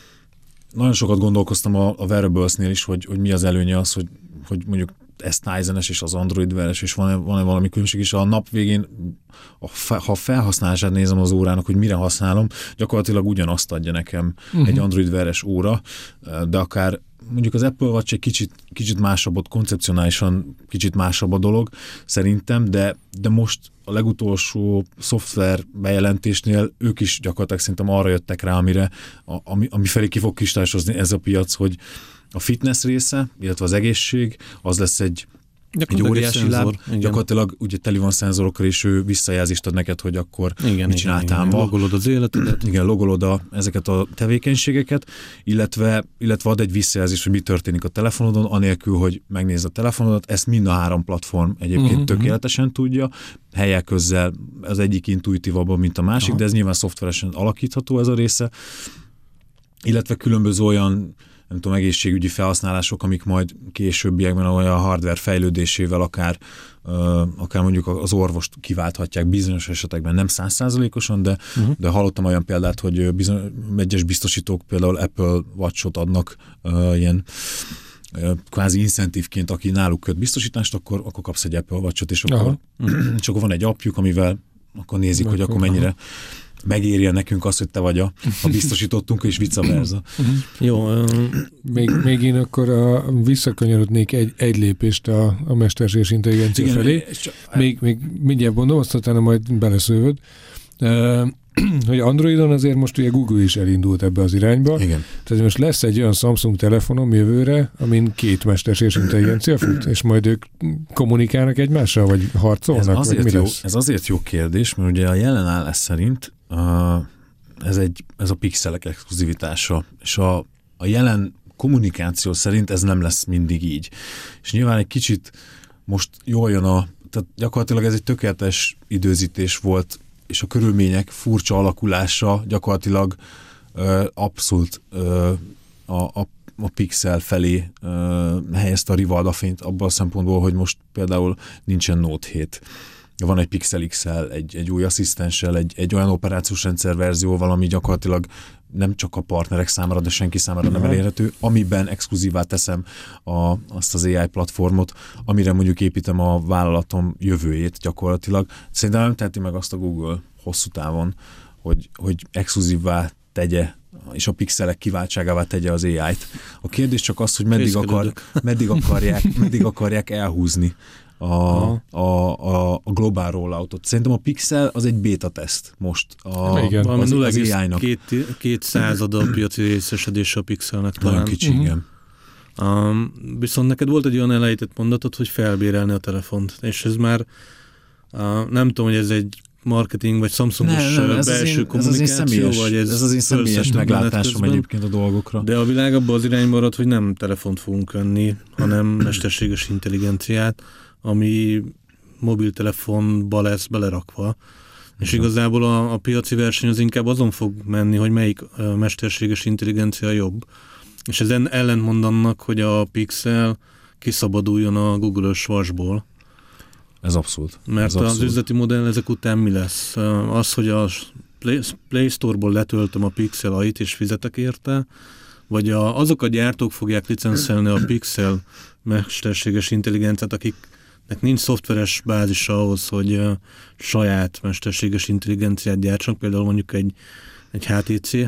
nagyon sokat gondolkoztam a, a Wearables-nél is, hogy, hogy mi az előnye az, hogy, hogy mondjuk ez Tizen-es és az Android Wear-es, és van-e, van-e valami különbség, és a nap végén, a fe, ha a felhasználását nézem az órának, hogy mire használom, gyakorlatilag ugyanazt adja nekem uh-huh. egy Android Wear-es óra, de akár mondjuk az Apple Watch egy kicsit, kicsit másabb, ott koncepcionálisan kicsit másabb a dolog szerintem, de, de most a legutolsó szoftver bejelentésnél ők is gyakorlatilag szerintem arra jöttek rá, amire, ami, ami felé ki fog kristálysozni ez a piac, hogy a fitness része, illetve az egészség, az lesz egy egy óriási láb, gyakorlatilag ugye teli van szenzorokkal, és ő visszajelzést ad neked, hogy akkor igen, mit csináltál ma. Logolod az életedet. Igen, logolod a, ezeket a tevékenységeket, illetve, illetve ad egy visszajelzést, hogy mi történik a telefonodon, anélkül, hogy megnézd a telefonodat. Ezt mind a három platform egyébként uh-huh. tökéletesen tudja. Helyek közzel az egyik intuitívabban, mint a másik, aha. de ez nyilván szoftveresen alakítható ez a része. Illetve különböző olyan nem tudom, egészségügyi felhasználások, amik majd későbbiekben olyan hardware fejlődésével akár, uh, akár mondjuk az orvost kiválthatják bizonyos esetekben, nem száz százalékosan, de, uh-huh. de hallottam olyan példát, hogy bizony, egyes biztosítók például Apple Watch-ot adnak uh, ilyen uh, kvázi incentívként, aki náluk köt biztosítást, akkor, akkor kapsz egy Apple Watch-ot, és akkor, uh-huh. és akkor van egy appjuk, amivel akkor nézik, akkor, hogy akkor mennyire aha. megérje nekünk azt, hogy te vagy a, a biztosítottunk, és vice versa. Jó. Még, még én akkor a, visszakanyarodnék egy, egy lépést a, a mesterséges intelligencia igen, felé. Még, még mindjárt mondom, azt utána majd beleszövöd. Uh, hogy Androidon azért most ugye Google is elindult ebbe az irányba. Igen. Tehát most lesz egy olyan Samsung telefonom jövőre, amin két mesterséges intelligencia fut, és majd ők kommunikálnak egymással, vagy harcolnak? Ez azért, vagy mi jó, lesz? ez azért jó kérdés, mert ugye a jelen állás szerint uh, ez, egy, ez a pixelek exkluzivitása, és a, a jelen kommunikáció szerint ez nem lesz mindig így. És nyilván egy kicsit most jól jön a, tehát gyakorlatilag ez egy tökéletes időzítés volt, és a körülmények furcsa alakulása gyakorlatilag abszolút a, a, a Pixel felé helyezte a Rivalda fényt abban a szempontból, hogy most például nincsen Note hét. Van egy Pixel iksz el, egy, egy új asszisztenssel, egy, egy olyan operációs rendszer verzióval, ami gyakorlatilag nem csak a partnerek számára, de senki számára nem elérhető, amiben exkluzívá teszem a, azt az á i platformot, amire mondjuk építem a vállalatom jövőjét gyakorlatilag. Szerintem nem teheti meg azt a Google hosszú távon, hogy, hogy exkluzívá tegye, és a pixelek kiváltságává tegye az á í-t. A kérdés csak az, hogy meddig, akar, meddig, akarják, meddig akarják elhúzni A, a, a, a globál rolloutot. Szerintem a Pixel az egy beta teszt most a, igen, az, az, az á í-nak. Két, két század a piaci részesedése a Pixelnek talán. Nagyon kicsi, uh-huh. igen. Um, viszont neked volt egy olyan elejtett mondatod, hogy felbérelni a telefont, és ez már uh, nem tudom, hogy ez egy marketing, vagy Samsungos nem, nem, ez belső én, kommunikáció, ez az személyes, vagy ez, ez az én személyes meglátásom egyébként a dolgokra. De a világ abban az irányba marad, hogy nem telefont fogunk venni, hanem mesterséges intelligenciát, ami mobiltelefonba lesz belerakva. És igazából a, a piaci verseny az inkább azon fog menni, hogy melyik uh, mesterséges intelligencia jobb. És ez ellentmond annak, hogy a Pixel kiszabaduljon a Google-ös vasból. Ez abszolút. Mert ez az abszolút. üzleti modell ezek után mi lesz? Az, hogy a Play, Play Store-ból letöltöm a Pixel á i-t és fizetek érte, vagy a, azok a gyártók fogják licenszelni a Pixel mesterséges intelligenciát, akiknek nincs szoftveres bázisa ahhoz, hogy uh, saját mesterséges intelligenciát gyártsanak, például mondjuk egy, egy há té cé,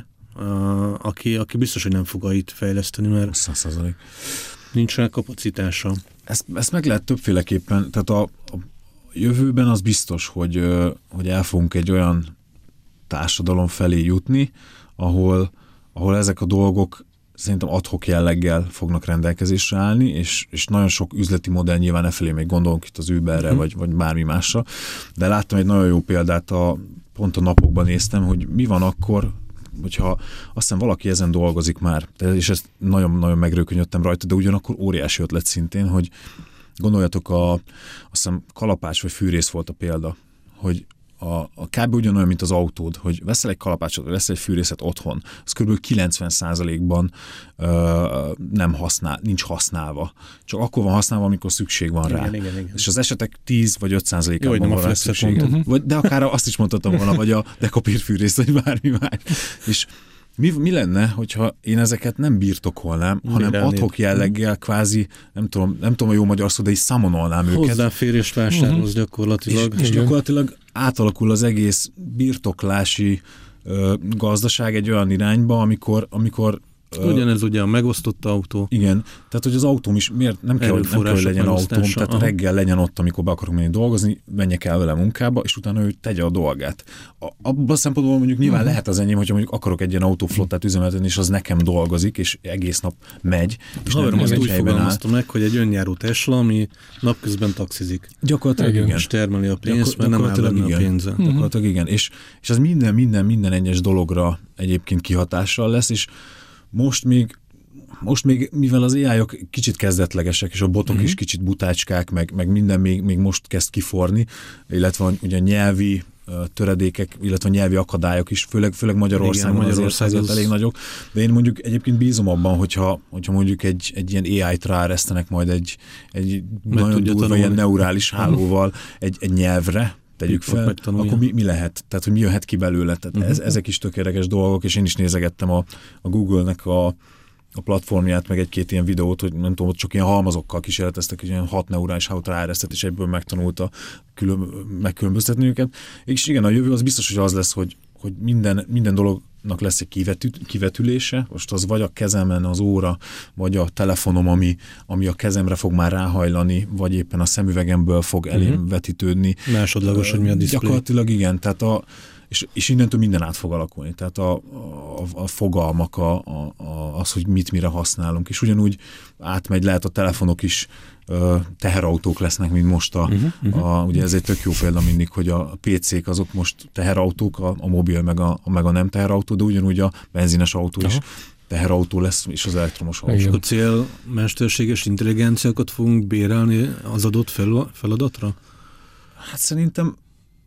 uh, aki, aki biztos, hogy nem fog á i-t fejleszteni, mert száz százalék. nincs rá kapacitása. Ezt, ezt meg lehet többféleképpen, tehát a, a jövőben az biztos, hogy, hogy el fogunk egy olyan társadalom felé jutni, ahol, ahol ezek a dolgok szerintem ad-hoc jelleggel fognak rendelkezésre állni, és, és nagyon sok üzleti modell nyilván e felé még gondolunk itt az Uberre, hmm. vagy, vagy bármi másra, de láttam egy nagyon jó példát, a, pont a napokban néztem, hogy mi van akkor, hogyha azt hiszem valaki ezen dolgozik már, és ezt nagyon-nagyon megrőkönyödtem rajta, de ugyanakkor óriási ötlet szintén, hogy gondoljatok, a, azt hiszem kalapács vagy fűrész volt a példa, hogy a, a kb. Ugyanolyan, mint az autód, hogy veszel egy kalapácsot, vagy veszel egy fűrészet otthon, az kb. kilencven százalékban ö, nem használ, nincs használva. Csak akkor van használva, amikor szükség van rá. Igen, igen, igen. És az esetek tíz vagy öt százalékában van rá szükség. Uh-huh. De akár azt is mondhatom volna, vagy a dekapír fűrész, vagy bármi más. És Mi, mi lenne, hogyha én ezeket nem birtokolnám, hanem ad-hoc jelleggel kvázi, nem tudom, nem tudom a jó magyar szó, de is szamonolnám őket. Hozzáférés vásárolsz uh-huh. gyakorlatilag. És, és gyakorlatilag átalakul az egész birtoklási ö, gazdaság egy olyan irányba, amikor, amikor ugyanez ugye a megosztott autó. Igen, tehát hogy az autóm is, miért nem kell, nem kell hogy legyen autóm, tehát aha. reggel legyen ott, amikor be akarok menni dolgozni, menjek el vele munkába, és utána ő tegye a dolgát. A, abban a szempontból mondjuk nyilván uh-huh. lehet az enyém, hogyha mondjuk akarok egy ilyen autóflottát üzemeltetni, és az nekem dolgozik, és egész nap megy. És Haverom azt úgy fogalmazta meg, hogy egy önjáró Tesla, ami napközben taxizik. Gyakorlatilag igen. És termeli a pénzt, mert nem áll benne a pénze. Uh-huh. Gyakorlatilag igen. És, és az minden, minden, minden egyes dologra egyébként kihatással lesz, és most még, most még, mivel az á í-ok kicsit kezdetlegesek, és a botok uh-huh. is kicsit butácskák, meg, meg minden még, még most kezd kiforni, illetve ugye nyelvi uh, töredékek, illetve nyelvi akadályok is, főleg, főleg Magyarországon igen, Magyarország azért, az... azért elég nagyok. De én mondjuk egyébként bízom abban, hogyha, hogyha mondjuk egy, egy ilyen á í-t ráeresztenek majd egy, egy nagyon durva ilyen neurális hálóval egy, egy nyelvre, tegyük fel, akkor mi, mi lehet? Tehát, hogy mi jöhet ki belőle? Tehát uh-huh. ez, ezek is tök érdekes dolgok, és én is nézegettem a, a Google-nek a, a platformját, meg egy-két ilyen videót, hogy nem tudom, ott csak ilyen halmazokkal kísérleteztek, hogy ilyen hat neurális hálót ráeresztett, és egyből megtanulta külön, megkülönböztetni őket. És igen, a jövő az biztos, hogy az lesz, hogy, hogy minden, minden dolognak lesz egy kivetü, kivetülése, most az vagy a kezemen az óra, vagy a telefonom, ami, ami a kezemre fog már ráhajlani, vagy éppen a szemüvegemből fog elém uh-huh. vetítődni. Másodlagos, hogy mi a diszplé. Gyakorlatilag igen, tehát a És, és innentől minden át fog alakulni. Tehát a, a, a fogalmak, a, a, az, hogy mit mire használunk. És ugyanúgy átmegy, lehet a telefonok is ö, teherautók lesznek, mint most a, uh-huh, uh-huh. a, ugye ez egy tök jó példa mindig, hogy a pé cék azok most teherautók, a, a mobil meg a, meg a nem teherautó, de ugyanúgy a benzines autó uh-huh. is teherautó lesz, és az elektromos autó. És a cél mesterséges intelligenciákat fogunk bérelni az adott fel, feladatra? Hát szerintem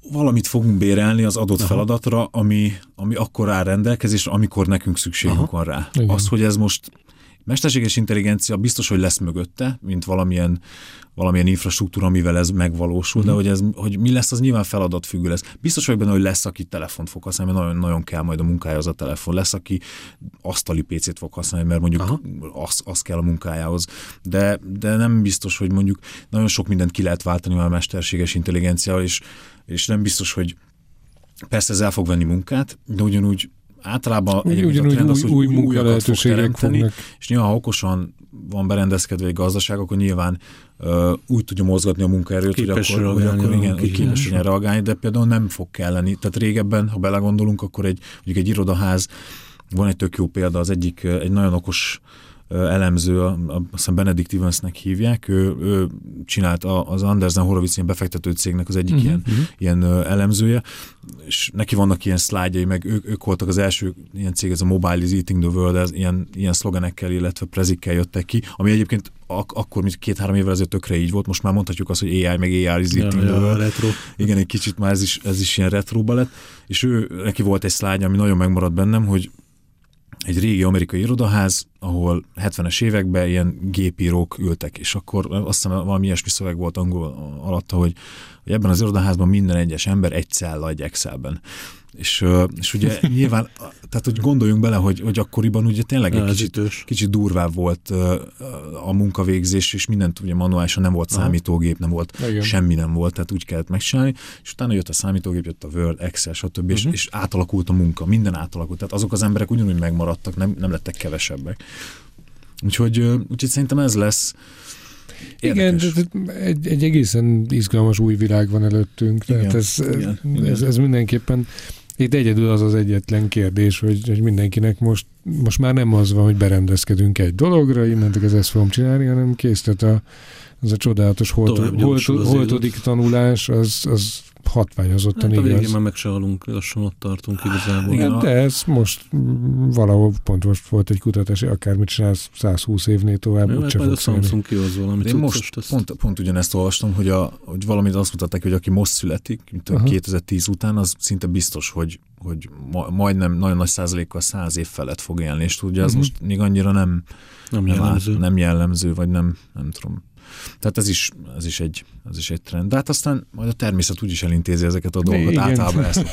valamit fogunk bérelni az adott Aha. feladatra, ami, ami akkor áll rendelkezésre, amikor nekünk szükségünk Aha. van rá. Igen. Az, hogy ez most mesterséges intelligencia biztos, hogy lesz mögötte, mint valamilyen, valamilyen infrastruktúra, amivel ez megvalósul, uh-huh. de hogy, ez, hogy mi lesz, az nyilván feladatfüggő lesz. Biztos vagyok benne, hogy lesz, aki telefont fog használni, mert nagyon, nagyon kell majd a munkájához a telefon. Lesz, aki asztali pécét fog használni, mert mondjuk az, az kell a munkájához. De, de nem biztos, hogy mondjuk nagyon sok mindent ki lehet váltani a mesterséges intelligenciával, és, és nem biztos, hogy persze ez el fog venni munkát, de ugyanúgy általában ugyanúgy a trend az, új, új munkalehetőségek fognak. És nyilván, ha okosan van berendezkedve egy gazdaság, akkor nyilván uh, úgy tudja mozgatni a munkaerőt, hogy akkor, hogy akkor igen, hogy képes legyen reagálni, de például nem fog kelleni. Tehát régebben, ha belegondolunk, akkor egy, mondjuk egy irodaház, van egy tök jó példa, az egyik, egy nagyon okos elemző, azt hiszem Benedict Evansnek hívják, ő, ő csinált az Andreessen Horowitz ilyen befektető cégnek az egyik uh-huh, ilyen, uh-huh. ilyen elemzője, és neki vannak ilyen szlájdjai, meg ők, ők voltak az első ilyen cég, ez a Mobile is Eating the World, ez ilyen, ilyen szlogenekkel, illetve prezikkel jöttek ki, ami egyébként ak- akkor, mint két-három évvel ezért tökre így volt, most már mondhatjuk azt, hogy á i meg á er is Eating ja, the World. Retro. Igen, egy kicsit már ez is, ez is ilyen retróba lett, és ő, neki volt egy szlájdja, ami nagyon megmaradt bennem, hogy egy régi amerikai irodaház, ahol hetvenes években ilyen gépírók ültek, és akkor azt hiszem valami ilyesmi szöveg volt angol alatta, hogy, hogy ebben az irodaházban minden egyes ember egy cella egy Excelben. És, és ugye nyilván, tehát hogy gondoljunk bele, hogy, hogy akkoriban ugye tényleg egy kicsit, kicsit durvább volt a munkavégzés, és mindent ugye manuálisan nem volt Aha. számítógép, nem volt, Igen. semmi nem volt, tehát úgy kellett megcsinálni, és utána jött a számítógép, jött a Word, Excel, stb., uh-huh. és, és átalakult a munka, minden átalakult, tehát azok az emberek ugyanúgy megmaradtak, nem, nem lettek kevesebbek. Úgyhogy, úgyhogy szerintem ez lesz. Érdekes. Igen, egy, egy egészen izgalmas új világ van előttünk, tehát igen, ez, igen, ez, ez mindenképpen itt egyedül az az egyetlen kérdés, hogy, hogy mindenkinek most, most már nem az van, hogy berendezkedünk egy dologra, innentől ezt fogom csinálni, hanem kész, tehát a, az a csodálatos holt, holt, holtodik tanulás, az, az hatványozottan hát igaz. A végén már meg se halunk, lassan ott tartunk igazából. Igen, de ez most valahol, pont most volt egy kutatás, akármit csinálsz száz húsz évnél tovább, ja, úgyse fogsz élni. A Samsung kihoz valamit. Én most ezt... pont, pont ugyanezt olvastam, hogy, a, hogy valamit azt mutatták, hogy aki most születik, mint a kétezer-tíz után, az szinte biztos, hogy, hogy majdnem nagyon nagy százalékkal száz év felett fog élni, és tudja, az uh-huh. most még annyira nem, nem, nem, jellemző. Át, nem jellemző, vagy nem, nem tudom. Tehát ez is, ez is, egy, ez is egy trend. De hát aztán majd a természet úgyis elintézi ezeket a dolgokat. Igen. Általában ezt.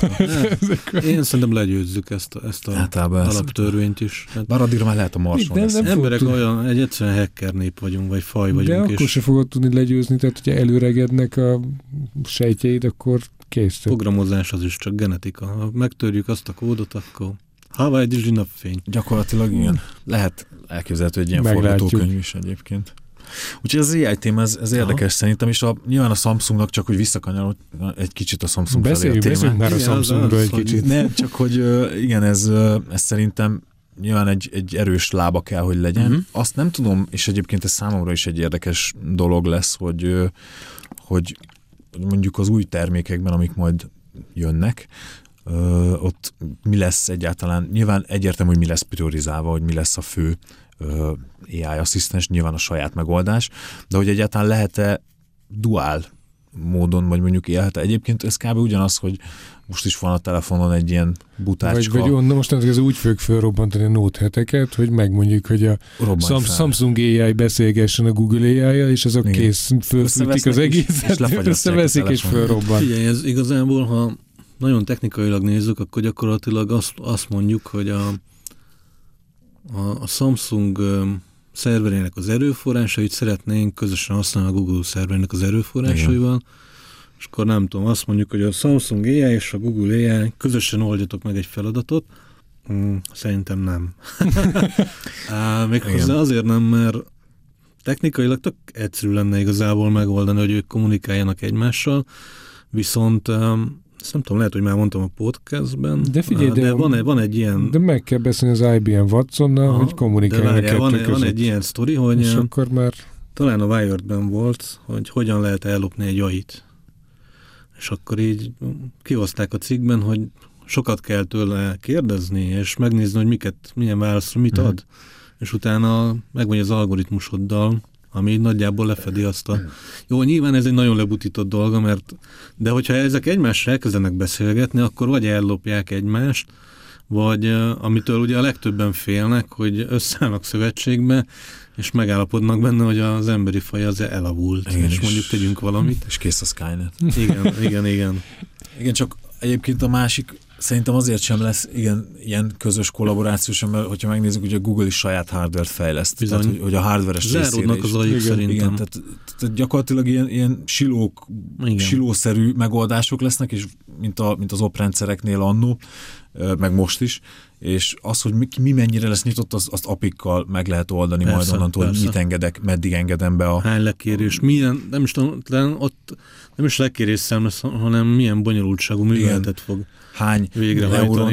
Én szerintem legyőzzük ezt a, ezt a alaptörvényt is. Hát, bár addigra már lehet a Marson. Nem, nem emberek tud... olyan, egy egyszerűen hacker nép vagyunk, vagy faj vagyunk. De akkor és... se fogod tudni legyőzni, tehát hogyha előregednek a sejtjeid, akkor kész. Programozás az is csak genetika. Ha megtörjük azt a kódot, akkor hava egy zsinapfény. Gyakorlatilag igen. Lehet elképzelhető egy ilyen forgatókönyv is egyébként. Úgyhogy az á i téma, ez, ez érdekes szerintem, és a, nyilván a Samsungnak csak, hogy visszakanyarod egy kicsit a Samsung felé a témát. Már a Samsungról egy kicsit. Nem, csak hogy igen, ez, ez szerintem nyilván egy, egy erős lába kell, hogy legyen. Uh-huh. Azt nem tudom, és egyébként ez számomra is egy érdekes dolog lesz, hogy, hogy mondjuk az új termékekben, amik majd jönnek, Uh, ott mi lesz egyáltalán, nyilván egyértelmű, hogy mi lesz priorizálva, hogy mi lesz a fő uh, á i asszisztens, nyilván a saját megoldás, de hogy egyáltalán lehet-e duál módon, vagy mondjuk élhet-e. Egyébként ez kb. Ugyanaz, hogy most is van a telefonon egy ilyen butácska. Vagy, vagy onnan most ez úgy fog fölrobbantani a Note heteket, hogy megmondjuk, hogy a Sam, Samsung á i beszélgessen a Google á i-jal, és azok Igen. kész fölfűtik az egészet, és összeveszik és fölrobban. Figyelj, ez igazából, ha nagyon technikailag nézzük, akkor gyakorlatilag azt, azt mondjuk, hogy a, a, a Samsung szerverének az erőforrásait szeretnénk közösen használni a Google szerverének az erőforrásaival, Igen. és akkor nem tudom, azt mondjuk, hogy a Samsung á i és a Google á i közösen oldjatok meg egy feladatot. Hmm, szerintem nem. Méghozzá azért nem, mert technikailag tök egyszerű lenne igazából megoldani, hogy ők kommunikáljanak egymással, viszont ezt nem tudom, lehet, hogy már mondtam a podcastben, de, figyelj, de, de van, egy, van egy ilyen... De meg kell beszélni az i bé em Watsonnal, hogy kommunikáljanak kettő van, között. Van egy ilyen sztori, hogy és akkor már... talán a Wired-ben volt, hogy hogyan lehet ellopni egy á i-t. És akkor így kihozták a cikkben, hogy sokat kell tőle kérdezni, és megnézni, hogy miket, milyen válaszra mit ad. Mm. És utána megmondja az algoritmusoddal, ami nagyjából lefedi azt a... Jó, nyilván ez egy nagyon lebutított dolga, mert de hogyha ezek egymással elkezdenek beszélgetni, akkor vagy ellopják egymást, vagy amitől ugye a legtöbben félnek, hogy összeállnak szövetségbe, és megállapodnak benne, hogy az emberi faj az elavult, igen, és, és mondjuk tegyünk valamit. És kész a Skynet. Igen, igen, igen. Igen, csak egyébként a másik szerintem azért sem lesz igen, ilyen közös kollaboráció sem, mert hogyha megnézzük, hogy a Google is saját hardware-t fejleszt. Bizony. Tehát, hogy, hogy a hardware-es részére is. Az agyuk szerintem. Igen, tehát, tehát gyakorlatilag ilyen, ilyen silók, silószerű megoldások lesznek, és mint, a, mint az oprendszereknél annó, meg most is, és az, hogy mi, mi mennyire lesz nyitott, az, azt apikkal meg lehet oldani persze, majd onnantól, persze. Hogy mit engedek, meddig engedem be a... Hány lekérés, milyen, nem is tudom, ott nem is lekérés szám lesz, hanem milyen bonyolultságú műveletet fog hány végrehajtani.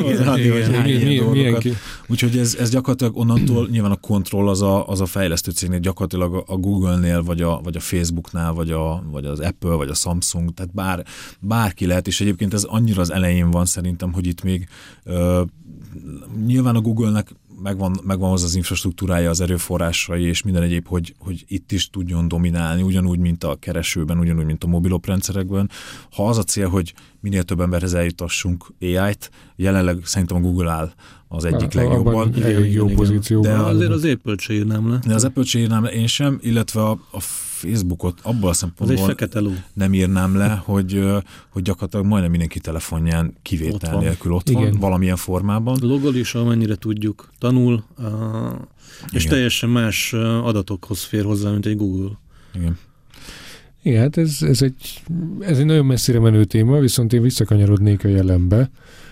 Úgyhogy ez, ez gyakorlatilag onnantól nyilván a kontroll az a, az a fejlesztő cégnél, gyakorlatilag a Google-nél, vagy a, vagy a Facebooknál, vagy, a, vagy az Apple, vagy a Samsung, tehát bár, bárki lehet, és egyébként ez annyira az elején van szerintem, hogy itt még uh, nyilván a Google-nek megvan, megvan az az infrastruktúrája, az erőforrásai és minden egyéb, hogy, hogy itt is tudjon dominálni, ugyanúgy, mint a keresőben, ugyanúgy, mint a mobilop rendszerekben. Ha az a cél, hogy minél több emberhez eljutassunk á í-t, jelenleg szerintem a Google áll az egyik ja, legjobban. Elég jó pozícióban. De azért az Apple-t írnám le. De az Apple-t írnám le én sem, illetve a, a Facebookot abból a szempontból nem írnám le, hogy, hogy gyakorlatilag majdnem mindenki telefonján kivétel ott nélkül ott van, igen. Valamilyen formában. Logol is, amennyire tudjuk, tanul, és igen. Teljesen más adatokhoz fér hozzá, mint egy Google. Igen. Igen, hát ez, ez, egy, ez egy nagyon messzire menő téma, viszont én visszakanyarodnék a jelenbe.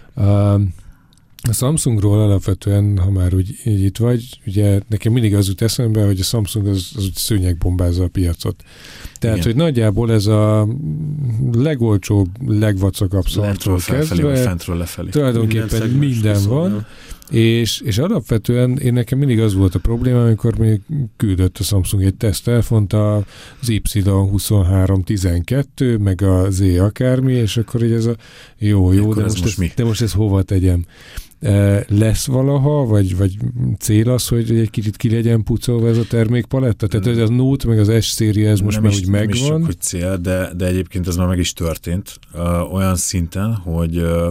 A Samsungról alapvetően, ha már úgy így itt vagy, ugye nekem mindig az jut eszembe, hogy a Samsung az, az szőnyegbombázza a piacot. Tehát, igen. Hogy nagyjából ez a legolcsóbb, legvacakabb szartól kezdve, fentről lefelé. Tulajdonképpen minden, minden van, és, és alapvetően én nekem mindig az volt a probléma, amikor még küldött a Samsung egy teszttelefont, az Y huszonhárom tizenkettő, meg a Z akármi, és akkor így ez a jó, jó, de most, most, ez, de most ezt hova tegyem? Lesz valaha, vagy, vagy cél az, hogy egy kicsit ki legyen pucolva ez a termékpaletta? Tehát ez a Note, meg az S széria, ez most nem már is, úgy megvan. Nem is csak, hogy cél, de, de egyébként ez már meg is történt. Uh, olyan szinten, hogy uh,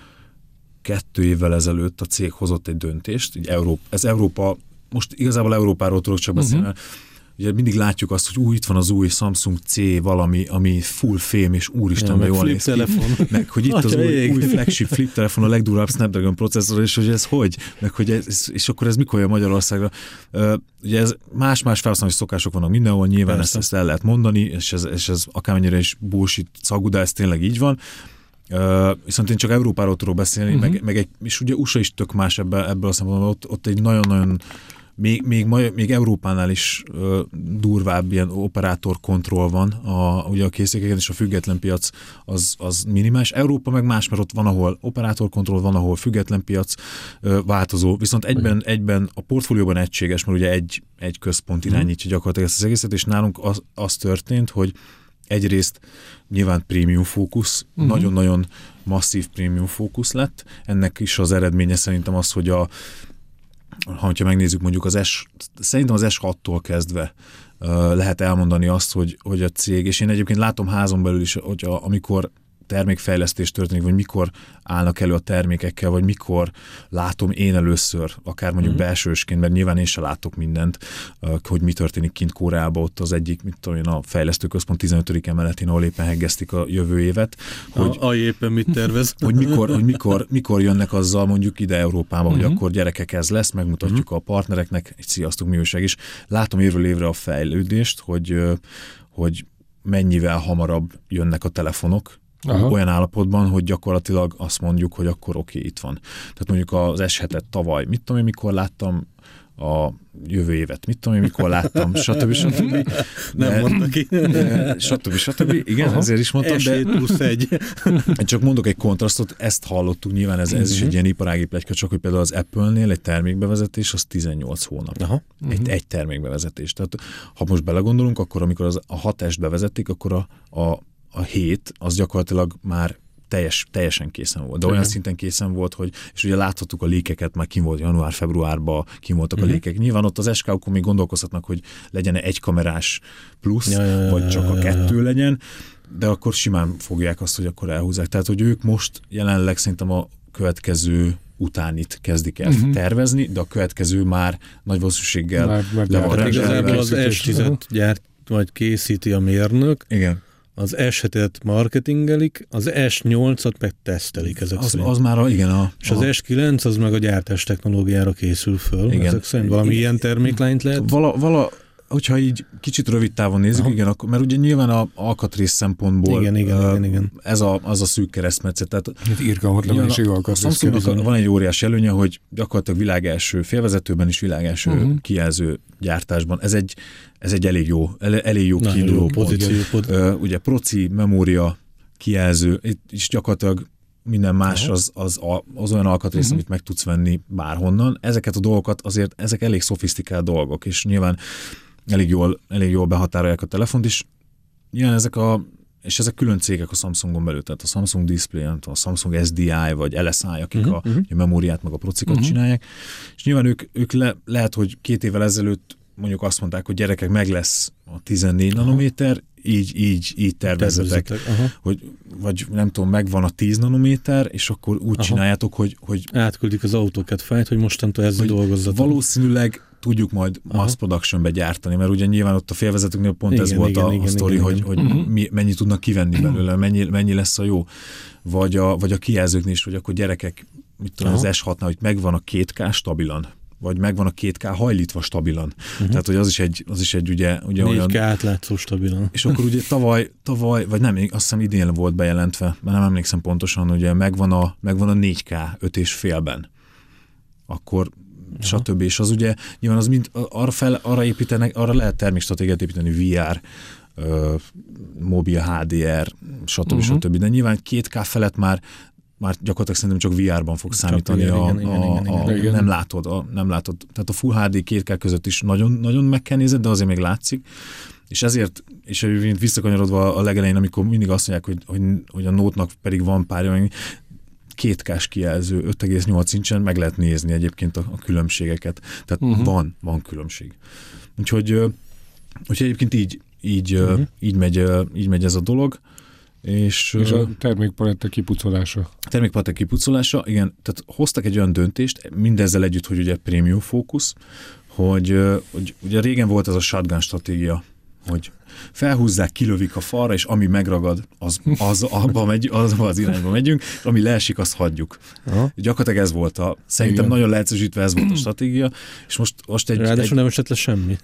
kettő évvel ezelőtt a cég hozott egy döntést, így Európa, ez Európa, most igazából Európáról tudok csak beszélni, uh-huh. Ugye mindig látjuk azt, hogy új, itt van az új Samsung C valami, ami full fém, és úristen, ja, jól néz ki. Meg, hogy itt az új, új flagship flip telefon, a legdurvább Snapdragon processzor, és hogy ez hogy? Meg, hogy ez, és akkor ez mikor jön Magyarországra? Uh, ugye ez más-más felhasználási szokások vannak mindenhol, nyilván ezt, ezt el lehet mondani, és ez, és ez akármennyire is bullshit szagú, de ez tényleg így van. Uh, viszont én csak Európáról tudok beszélni, uh-huh. meg, meg egy, és ugye u es á is tök más ebből, ebből a szempontból, ott, ott egy nagyon-nagyon Még, még, még Európánál is uh, durvább ilyen operátorkontroll van, a, ugye a készülékeken, és a független piac az, az minimális. Európa meg más, mert ott van, ahol operátorkontroll, van, ahol független piac uh, változó, viszont egyben, egyben a portfólióban egységes, mert ugye egy, egy központ irányítja gyakorlatilag ezt az egészet, és nálunk az, az történt, hogy egyrészt nyilván prémium fókusz, uh-huh. nagyon-nagyon masszív prémium fókusz lett. Ennek is az eredménye szerintem az, hogy a ha megnézzük mondjuk az S, szerintem az S hattól kezdve uh, lehet elmondani azt, hogy, hogy a cég, és én egyébként látom házon belül is, hogy a, amikor termékfejlesztés történik, vagy mikor állnak elő a termékekkel, vagy mikor látom én először, akár mondjuk mm-hmm. belsősként, mert nyilván én sem látok mindent, hogy mi történik kint Koreában, ott az egyik, mit tudom én, a fejlesztőközpont tizenötödik emeletén, ahol éppen heggeztik a jövő évet. Hogy, a, a éppen mit tervez? Hogy mikor, hogy mikor, mikor jönnek azzal mondjuk ide Európába, mm-hmm. hogy akkor gyerekek ez lesz, megmutatjuk mm-hmm. a partnereknek, egy sziasztok, mi újság is. Látom évről évre a fejlődést, hogy, hogy mennyivel hamarabb jönnek a telefonok, aha. olyan állapotban, hogy gyakorlatilag azt mondjuk, hogy akkor oké, okay, itt van. Tehát mondjuk az S hetet tavaly, mit tudom én, mikor láttam, a jövő évet, mit tudom én, mikor láttam, stb. stb. Nem mondta ki. Stb. stb. Igen, aha. ezért is mondtam, de... plusz egy. Csak mondok egy kontrasztot, ezt hallottuk, nyilván ez, ez is egy ilyen iparági pletyka, csak hogy például az Apple-nél egy termékbevezetés, az tizennyolc hónap. Aha. Egy, egy termékbevezetés. Tehát ha most belegondolunk, akkor amikor az, a hat est bevezették, akkor a, a a hét, az gyakorlatilag már teljes, teljesen készen volt. De olyan szinten készen volt, hogy, és ugye láthattuk a lékeket, már kim volt január-februárban, kim voltak uh-huh. a lékek. Nyilván ott az es ká ó-kon még gondolkozhatnak, hogy legyen egy kamerás plusz, ja, ja, ja, vagy csak a kettő legyen, de akkor simán fogják azt, hogy akkor elhúzzák. Tehát, hogy ők most jelenleg szerintem a következő utánit kezdik el uh-huh. tervezni, de a következő már nagy valószínűséggel már, már le van. Igazából az es tízet gyárt, vagy készíti a mérnök. Igen. Az es hetet marketingelik, az es nyolcat meg tesztelik ezek az, szerint. Az már a, igen. A, és az a... es kilenc az meg a gyártás technológiára készül föl. Igen. Ezek szerint valami igen. ilyen terméklányt lehet? Vala, vala, hogyha így kicsit rövid távon nézzük, aha. igen, akkor, mert ugye nyilván a alkatrész szempontból igen, igen, uh, igen, igen. ez a, az a szűk keresztmetszet. Tehát irgalmatlan mennyiségű alkatrész. Samsungnak van egy óriási előnye, hogy gyakorlatilag világelső félvezetőben is világelső uh-huh. kijelző gyártásban. Ez egy, ez egy elég jó, elég jó kiinduló pont. Uh, ugye proci, memória, kijelző, itt is gyakorlatilag minden más az, az, az olyan alkatrész, uh-huh. amit meg tudsz venni bárhonnan. Ezeket a dolgokat azért, ezek elég szofisztikált dolgok, és nyilván elég jól, elég jól behatárolják a telefont is. Nyilván ezek a, és ezek külön cégek a Samsungon belül, tehát a Samsung Display, a Samsung es dé i vagy el es i, akik uh-huh. a, a memóriát meg a procikat uh-huh. csinálják, és nyilván ők, ők le, lehet, hogy két évvel ezelőtt mondjuk azt mondták, hogy gyerekek, meg lesz a tizennégy uh-huh. nanométer, így, így, így tervezetek, uh-huh. hogy, vagy nem tudom, megvan a tíz nanométer, és akkor úgy uh-huh. csináljátok, hogy, hogy átküldik az AutoCAD fájlt, hogy mostantól ezzel dolgozzatok. Valószínűleg tudjuk majd aha. mass productionbe gyártani, mert ugye nyilván ott a félvezetőknél pont igen, ez volt igen, a, igen, a sztori, igen, hogy, igen. hogy uh-huh. mi, mennyi tudnak kivenni belőle, mennyi, mennyi lesz a jó. Vagy a, vagy a kijelzőknél is, hogy akkor gyerekek, mit tudom, az es hatnál, hogy megvan a két ká stabilan, vagy megvan a két ká hajlítva stabilan. Uh-huh. Tehát, hogy az is egy, az is egy ugye, ugye négy ká olyan... négy ká átlátszó stabilan. És akkor ugye tavaly, tavaly, vagy nem, azt hiszem idén volt bejelentve, mert nem emlékszem pontosan, ugye megvan a, megvan a négy ká öt és félben. Akkor stb. És az ugye, nyilván az mind arra, fel, arra építenek, arra lehet termékstratégiát építeni, vé er, ö, mobil há dé er, stb. Uh-huh. stb. De nyilván két ká felett már már gyakorlatilag szerintem csak vé er-ban fog számítani, igen, a, igen, igen, a, igen, a, igen. nem látod, a, nem látod. Tehát a Full há dé két ká között is nagyon, nagyon meg kell nézed, de azért még látszik. És ezért, és visszakanyarodva a legelején, amikor mindig azt mondják, hogy, hogy, hogy a Note-nak pedig van párja, két kás kijelző, öt egész nyolc incsen meg lehet nézni egyébként a, a különbségeket. Tehát uh-huh. van, van különbség. Úgyhogy, úgyhogy egyébként így, így, uh-huh. így, megy, így megy ez a dolog. És, és a termékpaletta kipucolása. A termékpaletta kipucolása, igen, tehát hoztak egy olyan döntést, mindezzel együtt, hogy ugye prémium fókusz, hogy, hogy ugye régen volt ez a shotgun stratégia, hogy felhúzzák, kilövik a falra, és ami megragad, az, az abba megy, azba az irányba megyünk, és ami leesik, azt hagyjuk. Aha. Gyakorlatilag ez volt a, szerintem igen. nagyon leegyszerűsítve ez volt a stratégia, és most, most egy... Ráadásul egy... nem esett le semmi.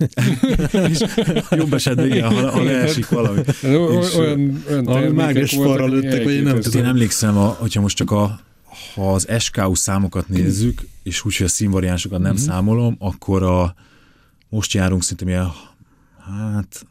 Jobb esetben, igen, ha, ha leesik valami. Olyan, olyan mágnes falra lőttek, hogy én nem tudom. Én emlékszem, a, hogyha most csak a, ha az es ká u számokat nézzük, és úgy, hogy a színvariánsokat nem uh-huh. számolom, akkor a, most járunk szinte milyen, hát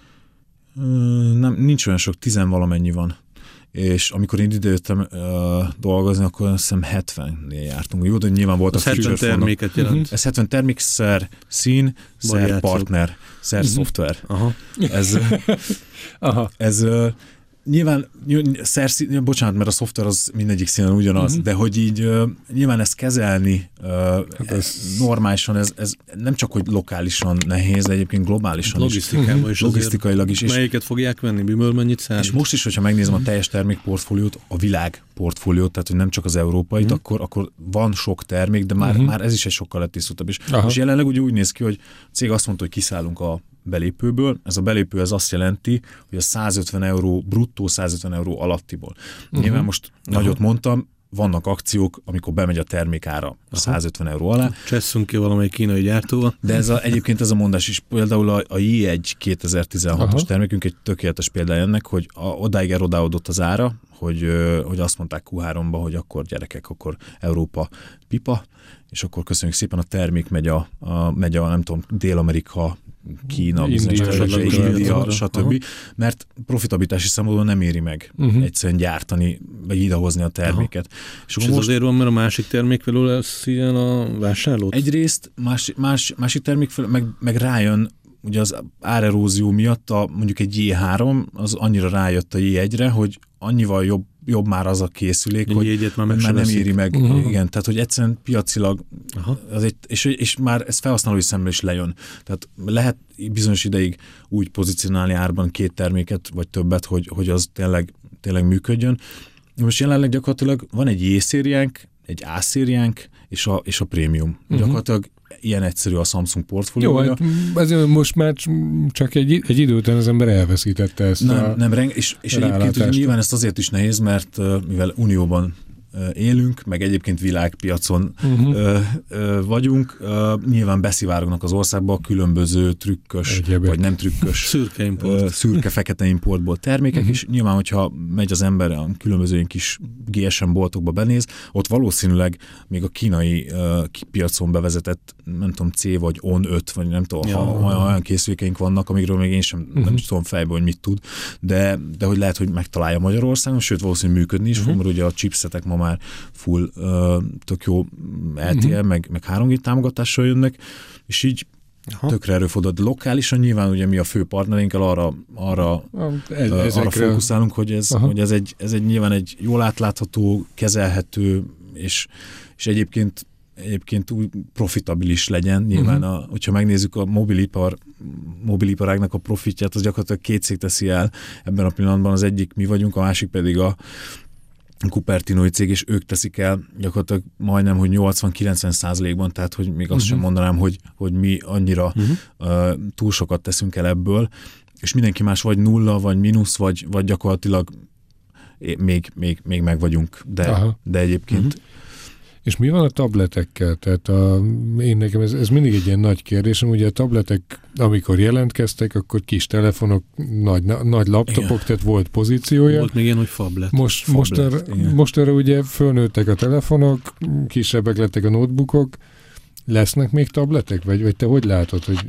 nem, nincs olyan sok, tizen valamennyi van. És amikor én idejöttem uh, dolgozni, akkor azt hiszem hetvennél jártunk. Jó, de nyilván volt az a hetven terméket jelent. Ez hetven termék, szer szín, szer partner, szer uh-huh. szoftver. Aha. Ez, Aha. ez uh, nyilván, szer szín, bocsánat, mert a szoftver az mindegyik színen ugyanaz, uh-huh. de hogy így uh, nyilván ezt kezelni uh, hát ez normálisan, ez, ez nem csak, hogy lokálisan nehéz, de egyébként globálisan logisztikában is. Logisztikailag is. Melyiket fogják venni, miből mennyit számít? És most is, hogyha megnézem uh-huh. a teljes termékportfóliót, a világ portfóliót, tehát hogy nem csak az európait, uh-huh. akkor, akkor van sok termék, de már, uh-huh. már ez is egy sokkal letisztultabb. És most jelenleg ugye úgy néz ki, hogy a cég azt mondta, hogy kiszállunk a belépőből. Ez a belépő ez azt jelenti, hogy a százötven euró, bruttó százötven euró alattiból. Uh-huh. Nyilván most uh-huh. nagyot mondtam, vannak akciók, amikor bemegy a termék ára uh-huh. százötven euró alá. Csesszünk ki valamelyik kínai gyártóval. De ez a, egyébként ez a mondás is, például a, a jé egy kétezer-tizenhatos uh-huh. termékünk egy tökéletes példája ennek, hogy a, odáig erodálódott az ára, hogy, hogy azt mondták kú háromba, hogy akkor gyerekek, akkor Európa pipa, és akkor köszönjük szépen, a termék megy a, a, megy a nem tudom, Dél-Amerika, Kína, bizonyos India, stb. Mert profitabilitási szempontból nem éri meg uh-huh. egyszerűen gyártani, vagy idehozni a terméket. Aha. És, és ez most azért van, mert a másik termék felől lesz ilyen a vásárlót? Egyrészt, más, más, másik termék felől, meg, meg rájön, ugye az árerózió miatt a, mondjuk egy jé három, az annyira rájött a jé egyre, hogy annyival jobb jobb már az a készülék, Egy hogy már, meg már nem veszik. éri meg. Uh-huh. Igen, tehát hogy egyszerűen piacilag, az egy, és, és már ez felhasználói szemben is lejön. Tehát lehet bizonyos ideig úgy pozícionálni árban két terméket, vagy többet, hogy, hogy az tényleg, tényleg működjön. Most jelenleg gyakorlatilag van egy J-szériánk, egy A-szériánk, és a, és a prémium. Uh-huh. Gyakorlatilag ilyen egyszerű a Samsung portfóliója. Jó, hát ezért most már csak egy, egy idő után az ember elveszítette ezt nem, a nem, és, és egyébként hogy nyilván ezt azért is nehéz, mert mivel Unióban élünk, meg egyébként világpiacon uh-huh. ö, ö, vagyunk, ö, nyilván beszivárognak az országba különböző trükkös, Egyébek. vagy nem trükkös szürke import. Ö, szürke-fekete importból termékek, uh-huh. és nyilván, hogyha megy az ember a különböző kis gé es em boltokba benéz, ott valószínűleg még a kínai ö, piacon bevezetett, nem tudom, C vagy O N öt, vagy nem tudom, ja. ha olyan készülékeink vannak, amikről még én sem uh-huh. nem is tudom fejből, hogy mit tud, de, de hogy lehet, hogy megtalálja Magyarországon, sőt valószínűleg működni is, uh-huh. mert ugye a chipsetek ma már full, uh, tök jó el té e, uh-huh. meg, meg három G támogatással jönnek, és így Aha. tökre erőfordult. Lokálisan nyilván ugye mi a fő partnereinkkel arra, arra, ez, uh, arra fókuszálunk, hogy, ez, hogy ez, egy, ez egy nyilván egy jól átlátható, kezelhető, és, és egyébként egyébként úgy profitabilis legyen. Nyilván, uh-huh. a, hogyha megnézzük a mobilipar, mobiliparágnak a profitját, az gyakorlatilag két cég teszi el ebben a pillanatban. Az egyik mi vagyunk, a másik pedig a Cupertinói cég, és ők teszik el gyakorlatilag majdnem, hogy nyolcvan-kilencven százalékban, tehát hogy még azt uh-huh. sem mondanám, hogy, hogy mi annyira uh-huh. uh, túl sokat teszünk el ebből, és mindenki más vagy nulla, vagy mínusz, vagy, vagy gyakorlatilag még, még, még meg vagyunk, de, de egyébként uh-huh. És mi van a tabletekkel? Tehát a, én nekem ez, ez mindig egy ilyen nagy kérdésem, ugye a tabletek, amikor jelentkeztek, akkor kis telefonok, nagy, nagy laptopok, igen. tehát volt pozíciója. Volt még ilyen, hogy fablet. Most, fablet, most, arra, most arra ugye fölnőttek a telefonok, kisebbek lettek a notebookok, lesznek még tabletek? Vagy, vagy te hogy látod? Hogy...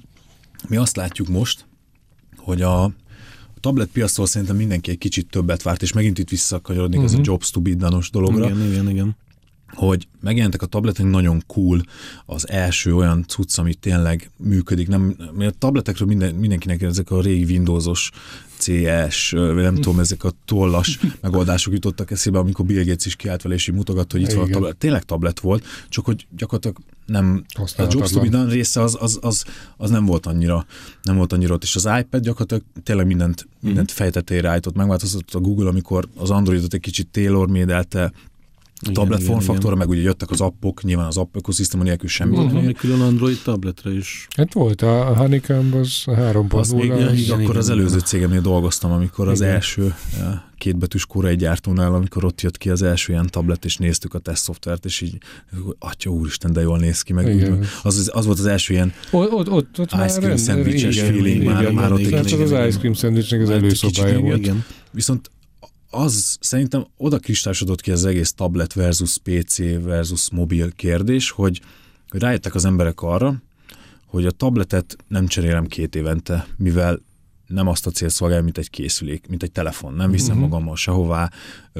Mi azt látjuk most, hogy a A tabletpiactól szerintem mindenki egy kicsit többet várt, és megint itt visszakanyarodnék uh-huh. ez a Jobs to be done-os dologra. Igen, igen, igen. Hogy megjelentek a tabletek, nagyon cool, az első olyan cucc, ami tényleg működik. Nem, mert a tabletekről minden, mindenkinek ezek a régi Windowsos cé es, nem tudom, ezek a tollas megoldások jutottak eszébe, amikor Bill Gates is kiállt vele, és így mutogatta, hogy itt van a tablet. Tényleg tablet volt, csak hogy gyakorlatilag nem, a Jobs to be done része az, az, az, az nem volt annyira, nem volt annyira ott, és az iPad gyakorlatilag tényleg mindent, mindent fejtetére állított, megváltozott a Google, amikor az Androidot egy kicsit tailor-médelte, tablet formfaktorra, meg ugye jöttek az appok, nyilván az app ökoszisztéma nélkül semmi. Volt valami külön Android tabletre is. Hát volt, a Honeycomb az három pont nulla. Akkor az előző cégemnél dolgoztam, amikor az igen. első kétbetűs koreai gyártónál, amikor ott jött ki az első ilyen tablet, és néztük a tesztszoftvert, és így, atya úristen, de jól néz ki, meg úgy, az, az volt az első ilyen ott, ott, ott, ott ice cream szendvicses feeling, igen, már, igen, már ott igen, egy az az ice cream szendvicsnek az előszobája volt. Igen. Viszont az szerintem oda kristályosodott ki az egész tablet versus pé cé versus mobil kérdés, hogy, hogy rájöttek az emberek arra, hogy a tabletet nem cserélem két évente, mivel nem azt a cél szolgálja, mint egy készülék, mint egy telefon. Nem viszem uh-huh. magammal sehová.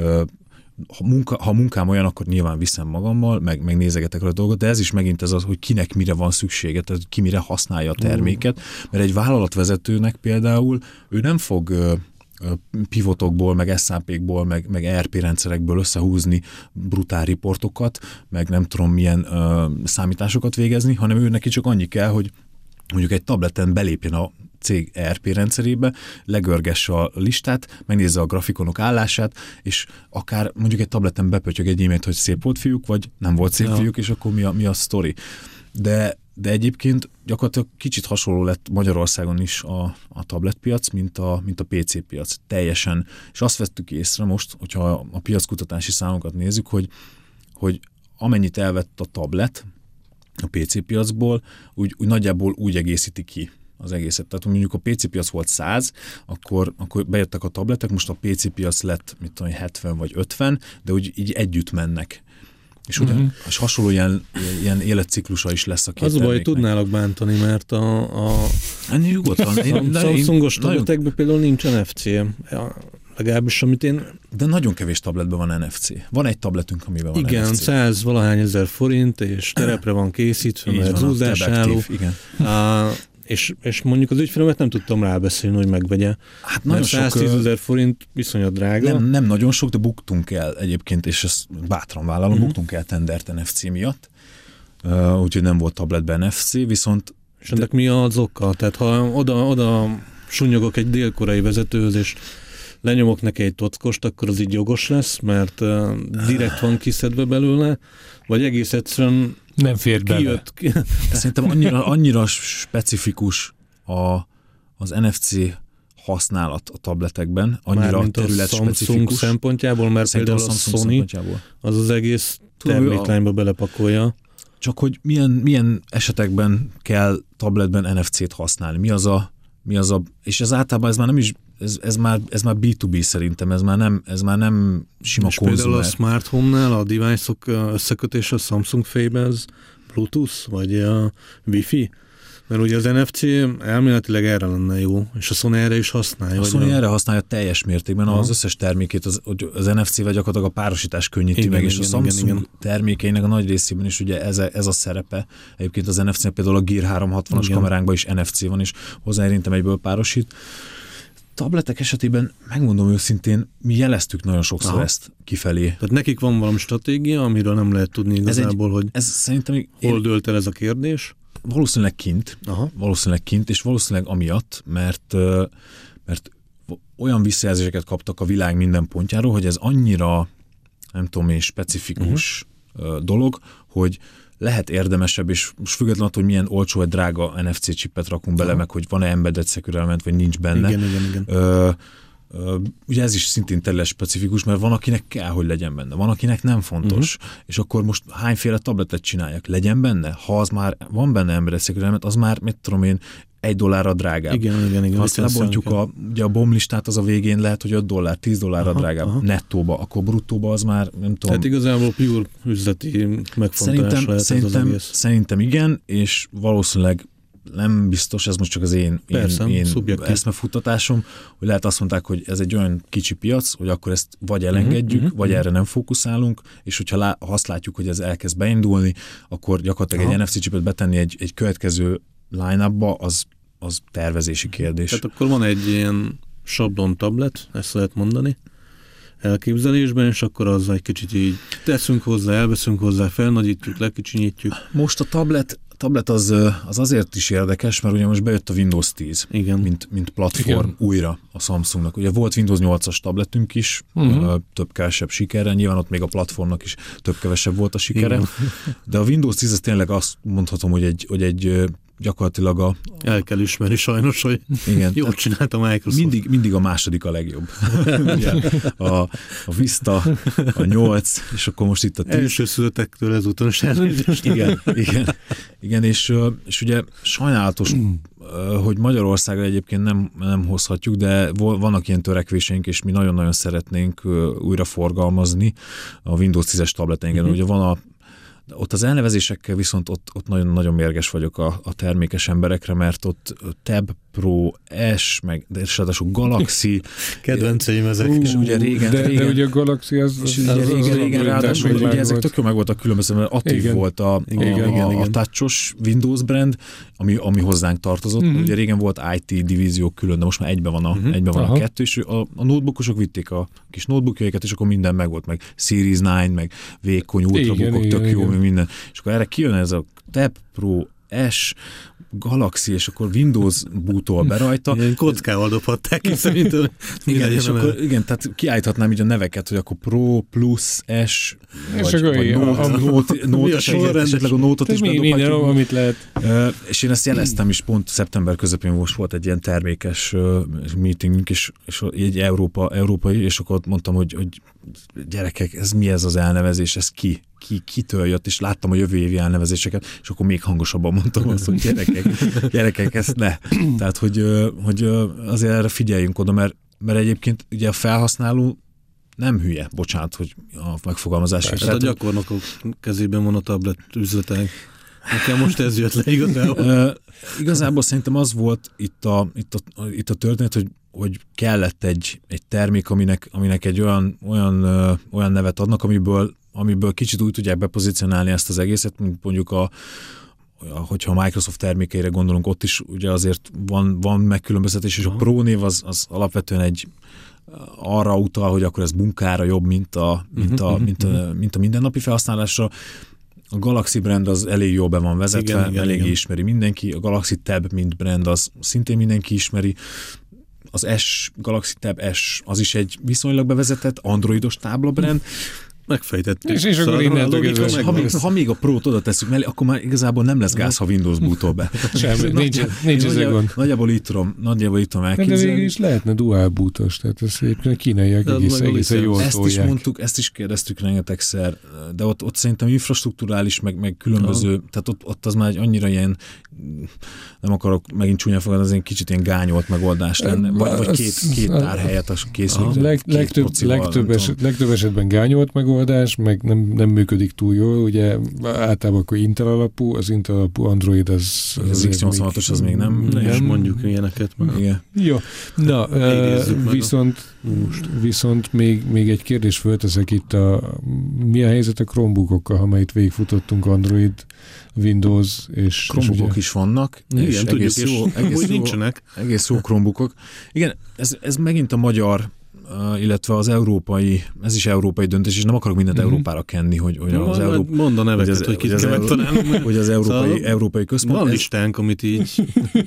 Ha, munka, ha munkám olyan, akkor nyilván viszem magammal, meg, meg nézegetek a dolgot, de ez is megint ez az, hogy kinek mire van szüksége, tehát ki mire használja a terméket. Mert egy vállalatvezetőnek például ő nem fog pivotokból, meg es á pékból, meg, meg é er pé rendszerekből összehúzni brutál riportokat, meg nem tudom milyen uh, számításokat végezni, hanem ő neki csak annyi kell, hogy mondjuk egy tableten belépjen a cég é er pé rendszerébe, legörgesse a listát, megnézze a grafikonok állását, és akár mondjuk egy tableten bepötyög egy e-mailt, hogy szép volt fiúk, vagy nem volt szép ja. fiúk, és akkor mi a, mi a sztori. De De egyébként gyakorlatilag kicsit hasonló lett Magyarországon is a, a tabletpiac, mint a, mint a pé cé piac. Teljesen. És azt vettük észre most, hogyha a piackutatási számokat nézzük, hogy, hogy amennyit elvett a tablet a pé cé piacból, úgy, úgy nagyjából úgy egészíti ki az egészet. Tehát mondjuk a pé cé piac volt száz, akkor, akkor bejöttek a tabletek, most a pé cé piac lett, mit tudom, hetven vagy ötven, de úgy így együtt mennek. És ugye uh-huh. és hasonló ilyen, ilyen életciklusa is lesz a két az a baj, tudnálak bántani, mert a, a ennyi nyugodtan. A Samsungos tabletekben például nincs en ef cé. Ja, legalábbis, amit én... De nagyon kevés tabletben van en ef cé. Van egy tabletünk, amiben van igen, en ef cé. száz valahány ezer forint, és terepre van készítve, mert zúzásálló. Igen. Uh, És, és mondjuk az ügyfelemet nem tudtam rábeszélni, hogy megvegye. Hát nagyon sok... száztízezer forint viszonyat drága. Nem, nem nagyon sok, de buktunk el egyébként, és ezt bátran vállalom, uh-huh. buktunk el tendert en ef cé miatt. Uh, úgyhogy nem volt tabletben en ef cé, viszont... És ennek de... mi az oka? Tehát ha oda, oda sunyogok egy dél-koreai vezetőhöz, és lenyomok neki egy tockost, akkor az így jogos lesz, mert uh, direkt van kiszedve belőle, vagy egész egyszerűen nem fér bele. Ki... Szerintem annyira, annyira specifikus a, az en ef cé használat a tabletekben, annyira terület specifikus. Samsung szempontjából, mert Szerintem például a, a Sony az az egész terméklányba belepakolja. Csak hogy milyen, milyen esetekben kell tabletben en ef cét használni, mi az a, mi az a és ez általában ez már nem is Ez, ez, már, ez már bé kettő bé szerintem, ez már nem, ez már nem sima konzumer. És például a Smart Home-nál a device-ok összekötése a Samsung Fable, ez Bluetooth, vagy a Wi-Fi? Mert ugye az en ef cé elméletileg erre lenne jó, és a Sony erre is használja. A Sony a... erre használja teljes mértékben, ha. Az összes termékét az, az en ef cével gyakorlatilag a párosítás könnyíti igen, meg, igen, és a Samsung igen, igen. termékeinek a nagy részében is ugye ez a, ez a szerepe. Egyébként az en ef cé például a Gear háromszázhatvanas igen. kameránkban is en ef cé van, és hozzáérintem egyből párosít. Tabletek esetében, megmondom őszintén, mi jeleztük nagyon sokszor Aha. ezt kifelé. Tehát nekik van valami stratégia, amiről nem lehet tudni igazából, ez egy, hogy ez szerintem hol dőlt el ez a kérdés? Valószínűleg kint, Aha. valószínűleg kint, és valószínűleg amiatt, mert, mert olyan visszajelzéseket kaptak a világ minden pontjáról, hogy ez annyira, nem tudom én, specifikus uh-huh. dolog, hogy lehet érdemesebb, és most függetlenül attól, hogy milyen olcsó, egy drága en ef cé chipet rakunk bele, Aha. meg hogy van-e embedded secure element, vagy nincs benne. Igen, igen, igen. Ö, ö, ugye ez is szintén terület specifikus, mert van, akinek kell, hogy legyen benne, van, akinek nem fontos. Uh-huh. És akkor most hányféle tabletet csináljak? Legyen benne? Ha az már van benne embedded secure element, az már, mit tudom én, egy dollárra drágább. Igen, igen, igen. Ha azt lebontjuk a, ugye a bomlistát, az a végén lehet, hogy öt dollár, tíz dollárra aha, drágább aha. nettóba, akkor bruttóba az már nem tudom. Tehát igazából pure üzleti megfontolás szerintem, lehet szerintem, ez az egész. Szerintem igen, és valószínűleg nem biztos, ez most csak az én, Persze, én, én eszmefuttatásom, hogy lehet azt mondták, hogy ez egy olyan kicsi piac, hogy akkor ezt vagy elengedjük, uh-huh, vagy uh-huh. erre nem fókuszálunk, és hogyha lá, ha azt látjuk, hogy ez elkezd beindulni, akkor gyakorlatilag Aha. egy en ef cé chipet betenni egy, egy következő line-upba, az, az tervezési kérdés. Tehát akkor van egy ilyen sablon tablet, ezt lehet mondani, elképzelésben, és akkor azzal egy kicsit így teszünk hozzá, elveszünk hozzá, felnagyítjuk, lekicsinyítjük. Most a tablet, tablet az, az azért is érdekes, mert ugye most bejött a Windows tíz, Igen. Mint, mint platform Igen. újra a Samsungnak. Ugye volt Windows nyolcas tabletünk is, uh-huh. több-kevesebb sikerrel, nyilván ott még a platformnak is több-kevesebb volt a sikere, Igen. de a Windows tíz az tényleg azt mondhatom, hogy egy, hogy egy gyakorlatilag a... El kell ismerni sajnos, hogy igen, jól csinált a Microsoft. Mindig, mindig a második a legjobb. a, a Vista, a nyolc, és akkor most itt a tíz. Elsőszülöttektől ezúton sem. Igen, igen, igen és, és ugye sajnálatos, hogy Magyarországra egyébként nem, nem hozhatjuk, de vannak ilyen törekvéseink, és mi nagyon-nagyon szeretnénk újra forgalmazni a Windows tízes tableteinken. Uh-huh. Ugye van a Ott az elnevezésekkel viszont ott, ott nagyon-nagyon mérges vagyok a, a termékes emberekre, mert ott Tab Pro, S, meg de ráadásul Galaxy. Kedvenceim ezek. És ugye régen, de, régen, de ugye a Galaxy az... És ugye régen, régen, régen ráadásul ugye ezek volt. Tök jól meg voltak különböző, mert Ativ igen. volt a, igen, a, igen, a, a touchos Windows brand, ami, ami hozzánk tartozott. Mm-hmm. Ugye régen volt i té divízió külön, de most már egyben van a, mm-hmm. egyben van a kettő, és a, a notebookosok vitték a kis notebookjaikat, és akkor minden meg volt, meg Series kilenc, meg vékony ultrabookok, tök jó, meg minden. És akkor erre kijön ez a Tab Pro, S, Galaxy, és akkor Windows bootol be rajta. Ilyen kockával dobhatták ki szerintem. Igen, és akkor, igen, tehát kiállíthatnám így a neveket, hogy akkor Pro, Plus, S, vagy, vagy Note, Note, Note esetleg a Note-ot is bedobhatjuk. Amit lehet. Uh, és én ezt jeleztem is, pont szeptember közepén most volt egy ilyen termékes uh, meetingünk, és, és egy Európa, európai, és akkor mondtam, hogy, hogy gyerekek, ez mi ez az elnevezés, ez ki? Ki, kitől jött, és láttam a jövő évi elnevezéseket, és akkor még hangosabban mondtam azt, hogy gyerekek, gyerekek, ezt ne. Tehát, hogy, hogy azért erre figyeljünk oda, mert, mert egyébként ugye a felhasználó nem hülye, bocsánat, hogy a megfogalmazás. Tehát a gyakornokok kezében van a tablet üzletek. Nekem most ez jött le igazából. Uh, igazából szerintem az volt itt a, itt a, itt a történet, hogy, hogy kellett egy, egy termék, aminek, aminek egy olyan, olyan, uh, olyan nevet adnak, amiből amiből kicsit úgy tudják bepozícionálni ezt az egészet, mint mondjuk a, hogyha a Microsoft termékeire gondolunk, ott is ugye azért van, van megkülönböztetés, és a Pro név az, az alapvetően egy arra utal, hogy akkor ez munkára jobb, mint a, mint a, mint a, mint a mindennapi felhasználásra. A Galaxy brand az elég jól be van vezetve, igen, elég igen. ismeri mindenki. A Galaxy Tab mint brand az szintén mindenki ismeri. Az S, Galaxy Tab S, az is egy viszonylag bevezetett androidos tábla brand. Megfejtettük. És, és akkor innentől kezdve. Ha, még, ha még a Pro-t oda tesszük mellé, akkor már igazából nem lesz gáz, ha Windows bootol be. Semmi, nincs, nincs ez a gond. Nagyjából így tudom, nagyjából így tudom elképzelni. De végül is lehetne dual bootos, tehát ez egyébként a kínaiak egész, egészen jól ezt tolják. Ezt is mondtuk, ezt is kérdeztük rengetegszer, de ott, ott szerintem infrastrukturális, meg, meg különböző, ja. tehát ott, ott az már egy annyira ilyen, nem akarok megint csúnya fogadni, az egy kicsit ilyen gányolt megoldás lenne, vagy, vagy két, két tárhelyet készül. Leg, legtöbb, legtöbb, eset, legtöbb esetben gányolt megoldás, meg nem, nem működik túl jól, ugye általában akkor Intel alapú, az Intel alapú Android az... Az iksz nyolcvanhatos az még nem... Nem is mondjuk ilyeneket. Igen. Jó, na, uh, viszont, viszont még, még egy kérdés fölteszek itt, a, mi a helyzet a Chromebookokkal, ha már itt végigfutottunk Android, Windows és... Chromebookok is vannak, igen, és tudjuk, egész jó, egész jó, nincsenek. Egész jó Chromebookok. Igen, ez, ez megint a magyar, uh, illetve az európai, ez is európai döntés, és nem akarok mindent mm-hmm. Európára kenni, hogy, hogy no, az Európa... Mondd a neveket, hogy, az, hogy kit kell megtalálni. Hogy az európai, szóval európai központ... Van listánk, amit így...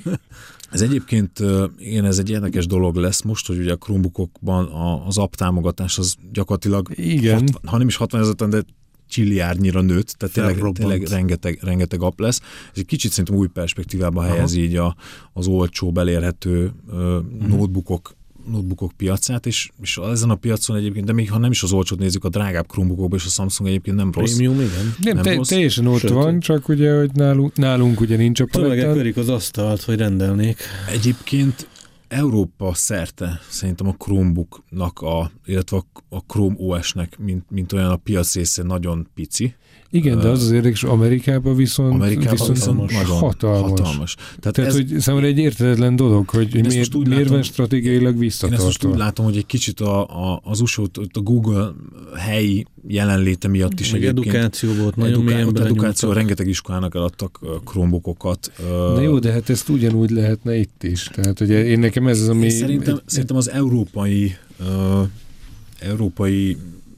Ez egyébként, igen, ez egy érdekes dolog lesz most, hogy ugye a Chromebookokban az app támogatás az gyakorlatilag, igen. hatvan, ha nem is hatvanezerten, de csilliárdnyira nőtt, tehát tényleg, tényleg rengeteg, rengeteg app lesz. Ez egy kicsit szerintem új perspektívába helyez így a, az olcsó, belérhető uh, mm. notebookok, notebookok piacát, és, és ezen a piacon egyébként, de még ha nem is az olcsót nézzük, a drágább Chromebookokban, és a Samsung egyébként nem rossz. Prémium, igen. Nem, nem te, rossz. Teljesen ott Sőt, van, csak ugye, hogy nálunk, nálunk ugye nincs a palettán. Tömegek verik az asztalt, hogy rendelnék. Egyébként Európa szerte szerintem a Chromebooknak, a, illetve a, a Chrome o es-nek, mint, mint olyan a piac része nagyon pici. Igen, de az az érdekes, Amerikában viszont, Amerikában viszont, viszont nagyon hatalmas. hatalmas. Tehát, Tehát ez, hogy számomra egy érthetetlen dolog, hogy miért, miért van stratégiailag visszatartva. Én ezt most úgy látom, hogy egy kicsit a, a, az u es á, a Google helyi jelenléte miatt is meg egyébként. Edukáció volt, nagyon eduká, mélyen edukáció, rengeteg iskolának eladtak Chromebookokat. Na jó, de hát ezt ugyanúgy lehetne itt is. Tehát ugye én nekem ez az, ami... Szerintem, egy, szerintem az európai uh, európai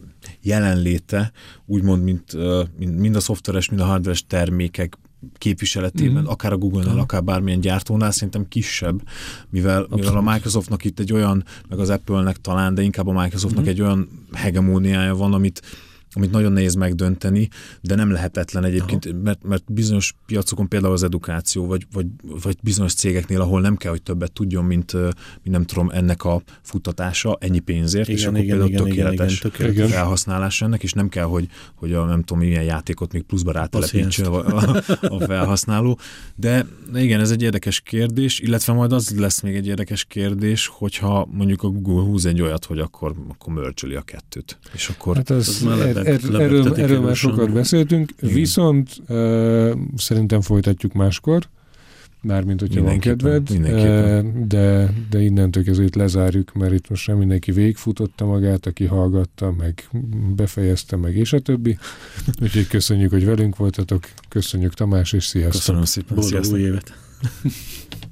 jelenléte, úgymond, mint, mint mind a szoftveres, mind a hardveres termékek képviseletében, mm. akár a Google-nál, akár bármilyen gyártónál szerintem kisebb, mivel, mivel a Microsoftnak itt egy olyan, meg az Apple-nek talán, de inkább a Microsoftnak mm. egy olyan hegemóniája van, amit amit nagyon nehéz megdönteni, de nem lehetetlen egyébként, mert, mert bizonyos piacokon például az edukáció, vagy, vagy, vagy bizonyos cégeknél, ahol nem kell, hogy többet tudjon, mint, mint nem tudom, ennek a futtatása ennyi pénzért, igen, és akkor igen, például igen, tökéletes, igen, tökéletes felhasználás ennek, és nem kell, hogy, hogy a nem tudom, milyen játékot még pluszba rátelepítse a, a, a felhasználó. De igen, ez egy érdekes kérdés, illetve majd az lesz még egy érdekes kérdés, hogyha mondjuk a Google húz egy olyat, hogy akkor, akkor merge-öli a kettőt. És akkor hát az, az er, er, erről, erről már sokat beszéltünk, igen. Viszont uh, szerintem folytatjuk máskor, mármint, hogyha van kedved, uh, de, de innentől kezdve itt lezárjuk, mert itt most nem mindenki végigfutotta magát, aki hallgatta, meg befejezte, meg és a többi. Úgyhogy köszönjük, hogy velünk voltatok, köszönjük Tamás, és sziasztok! Köszönöm szépen, boldog új évet!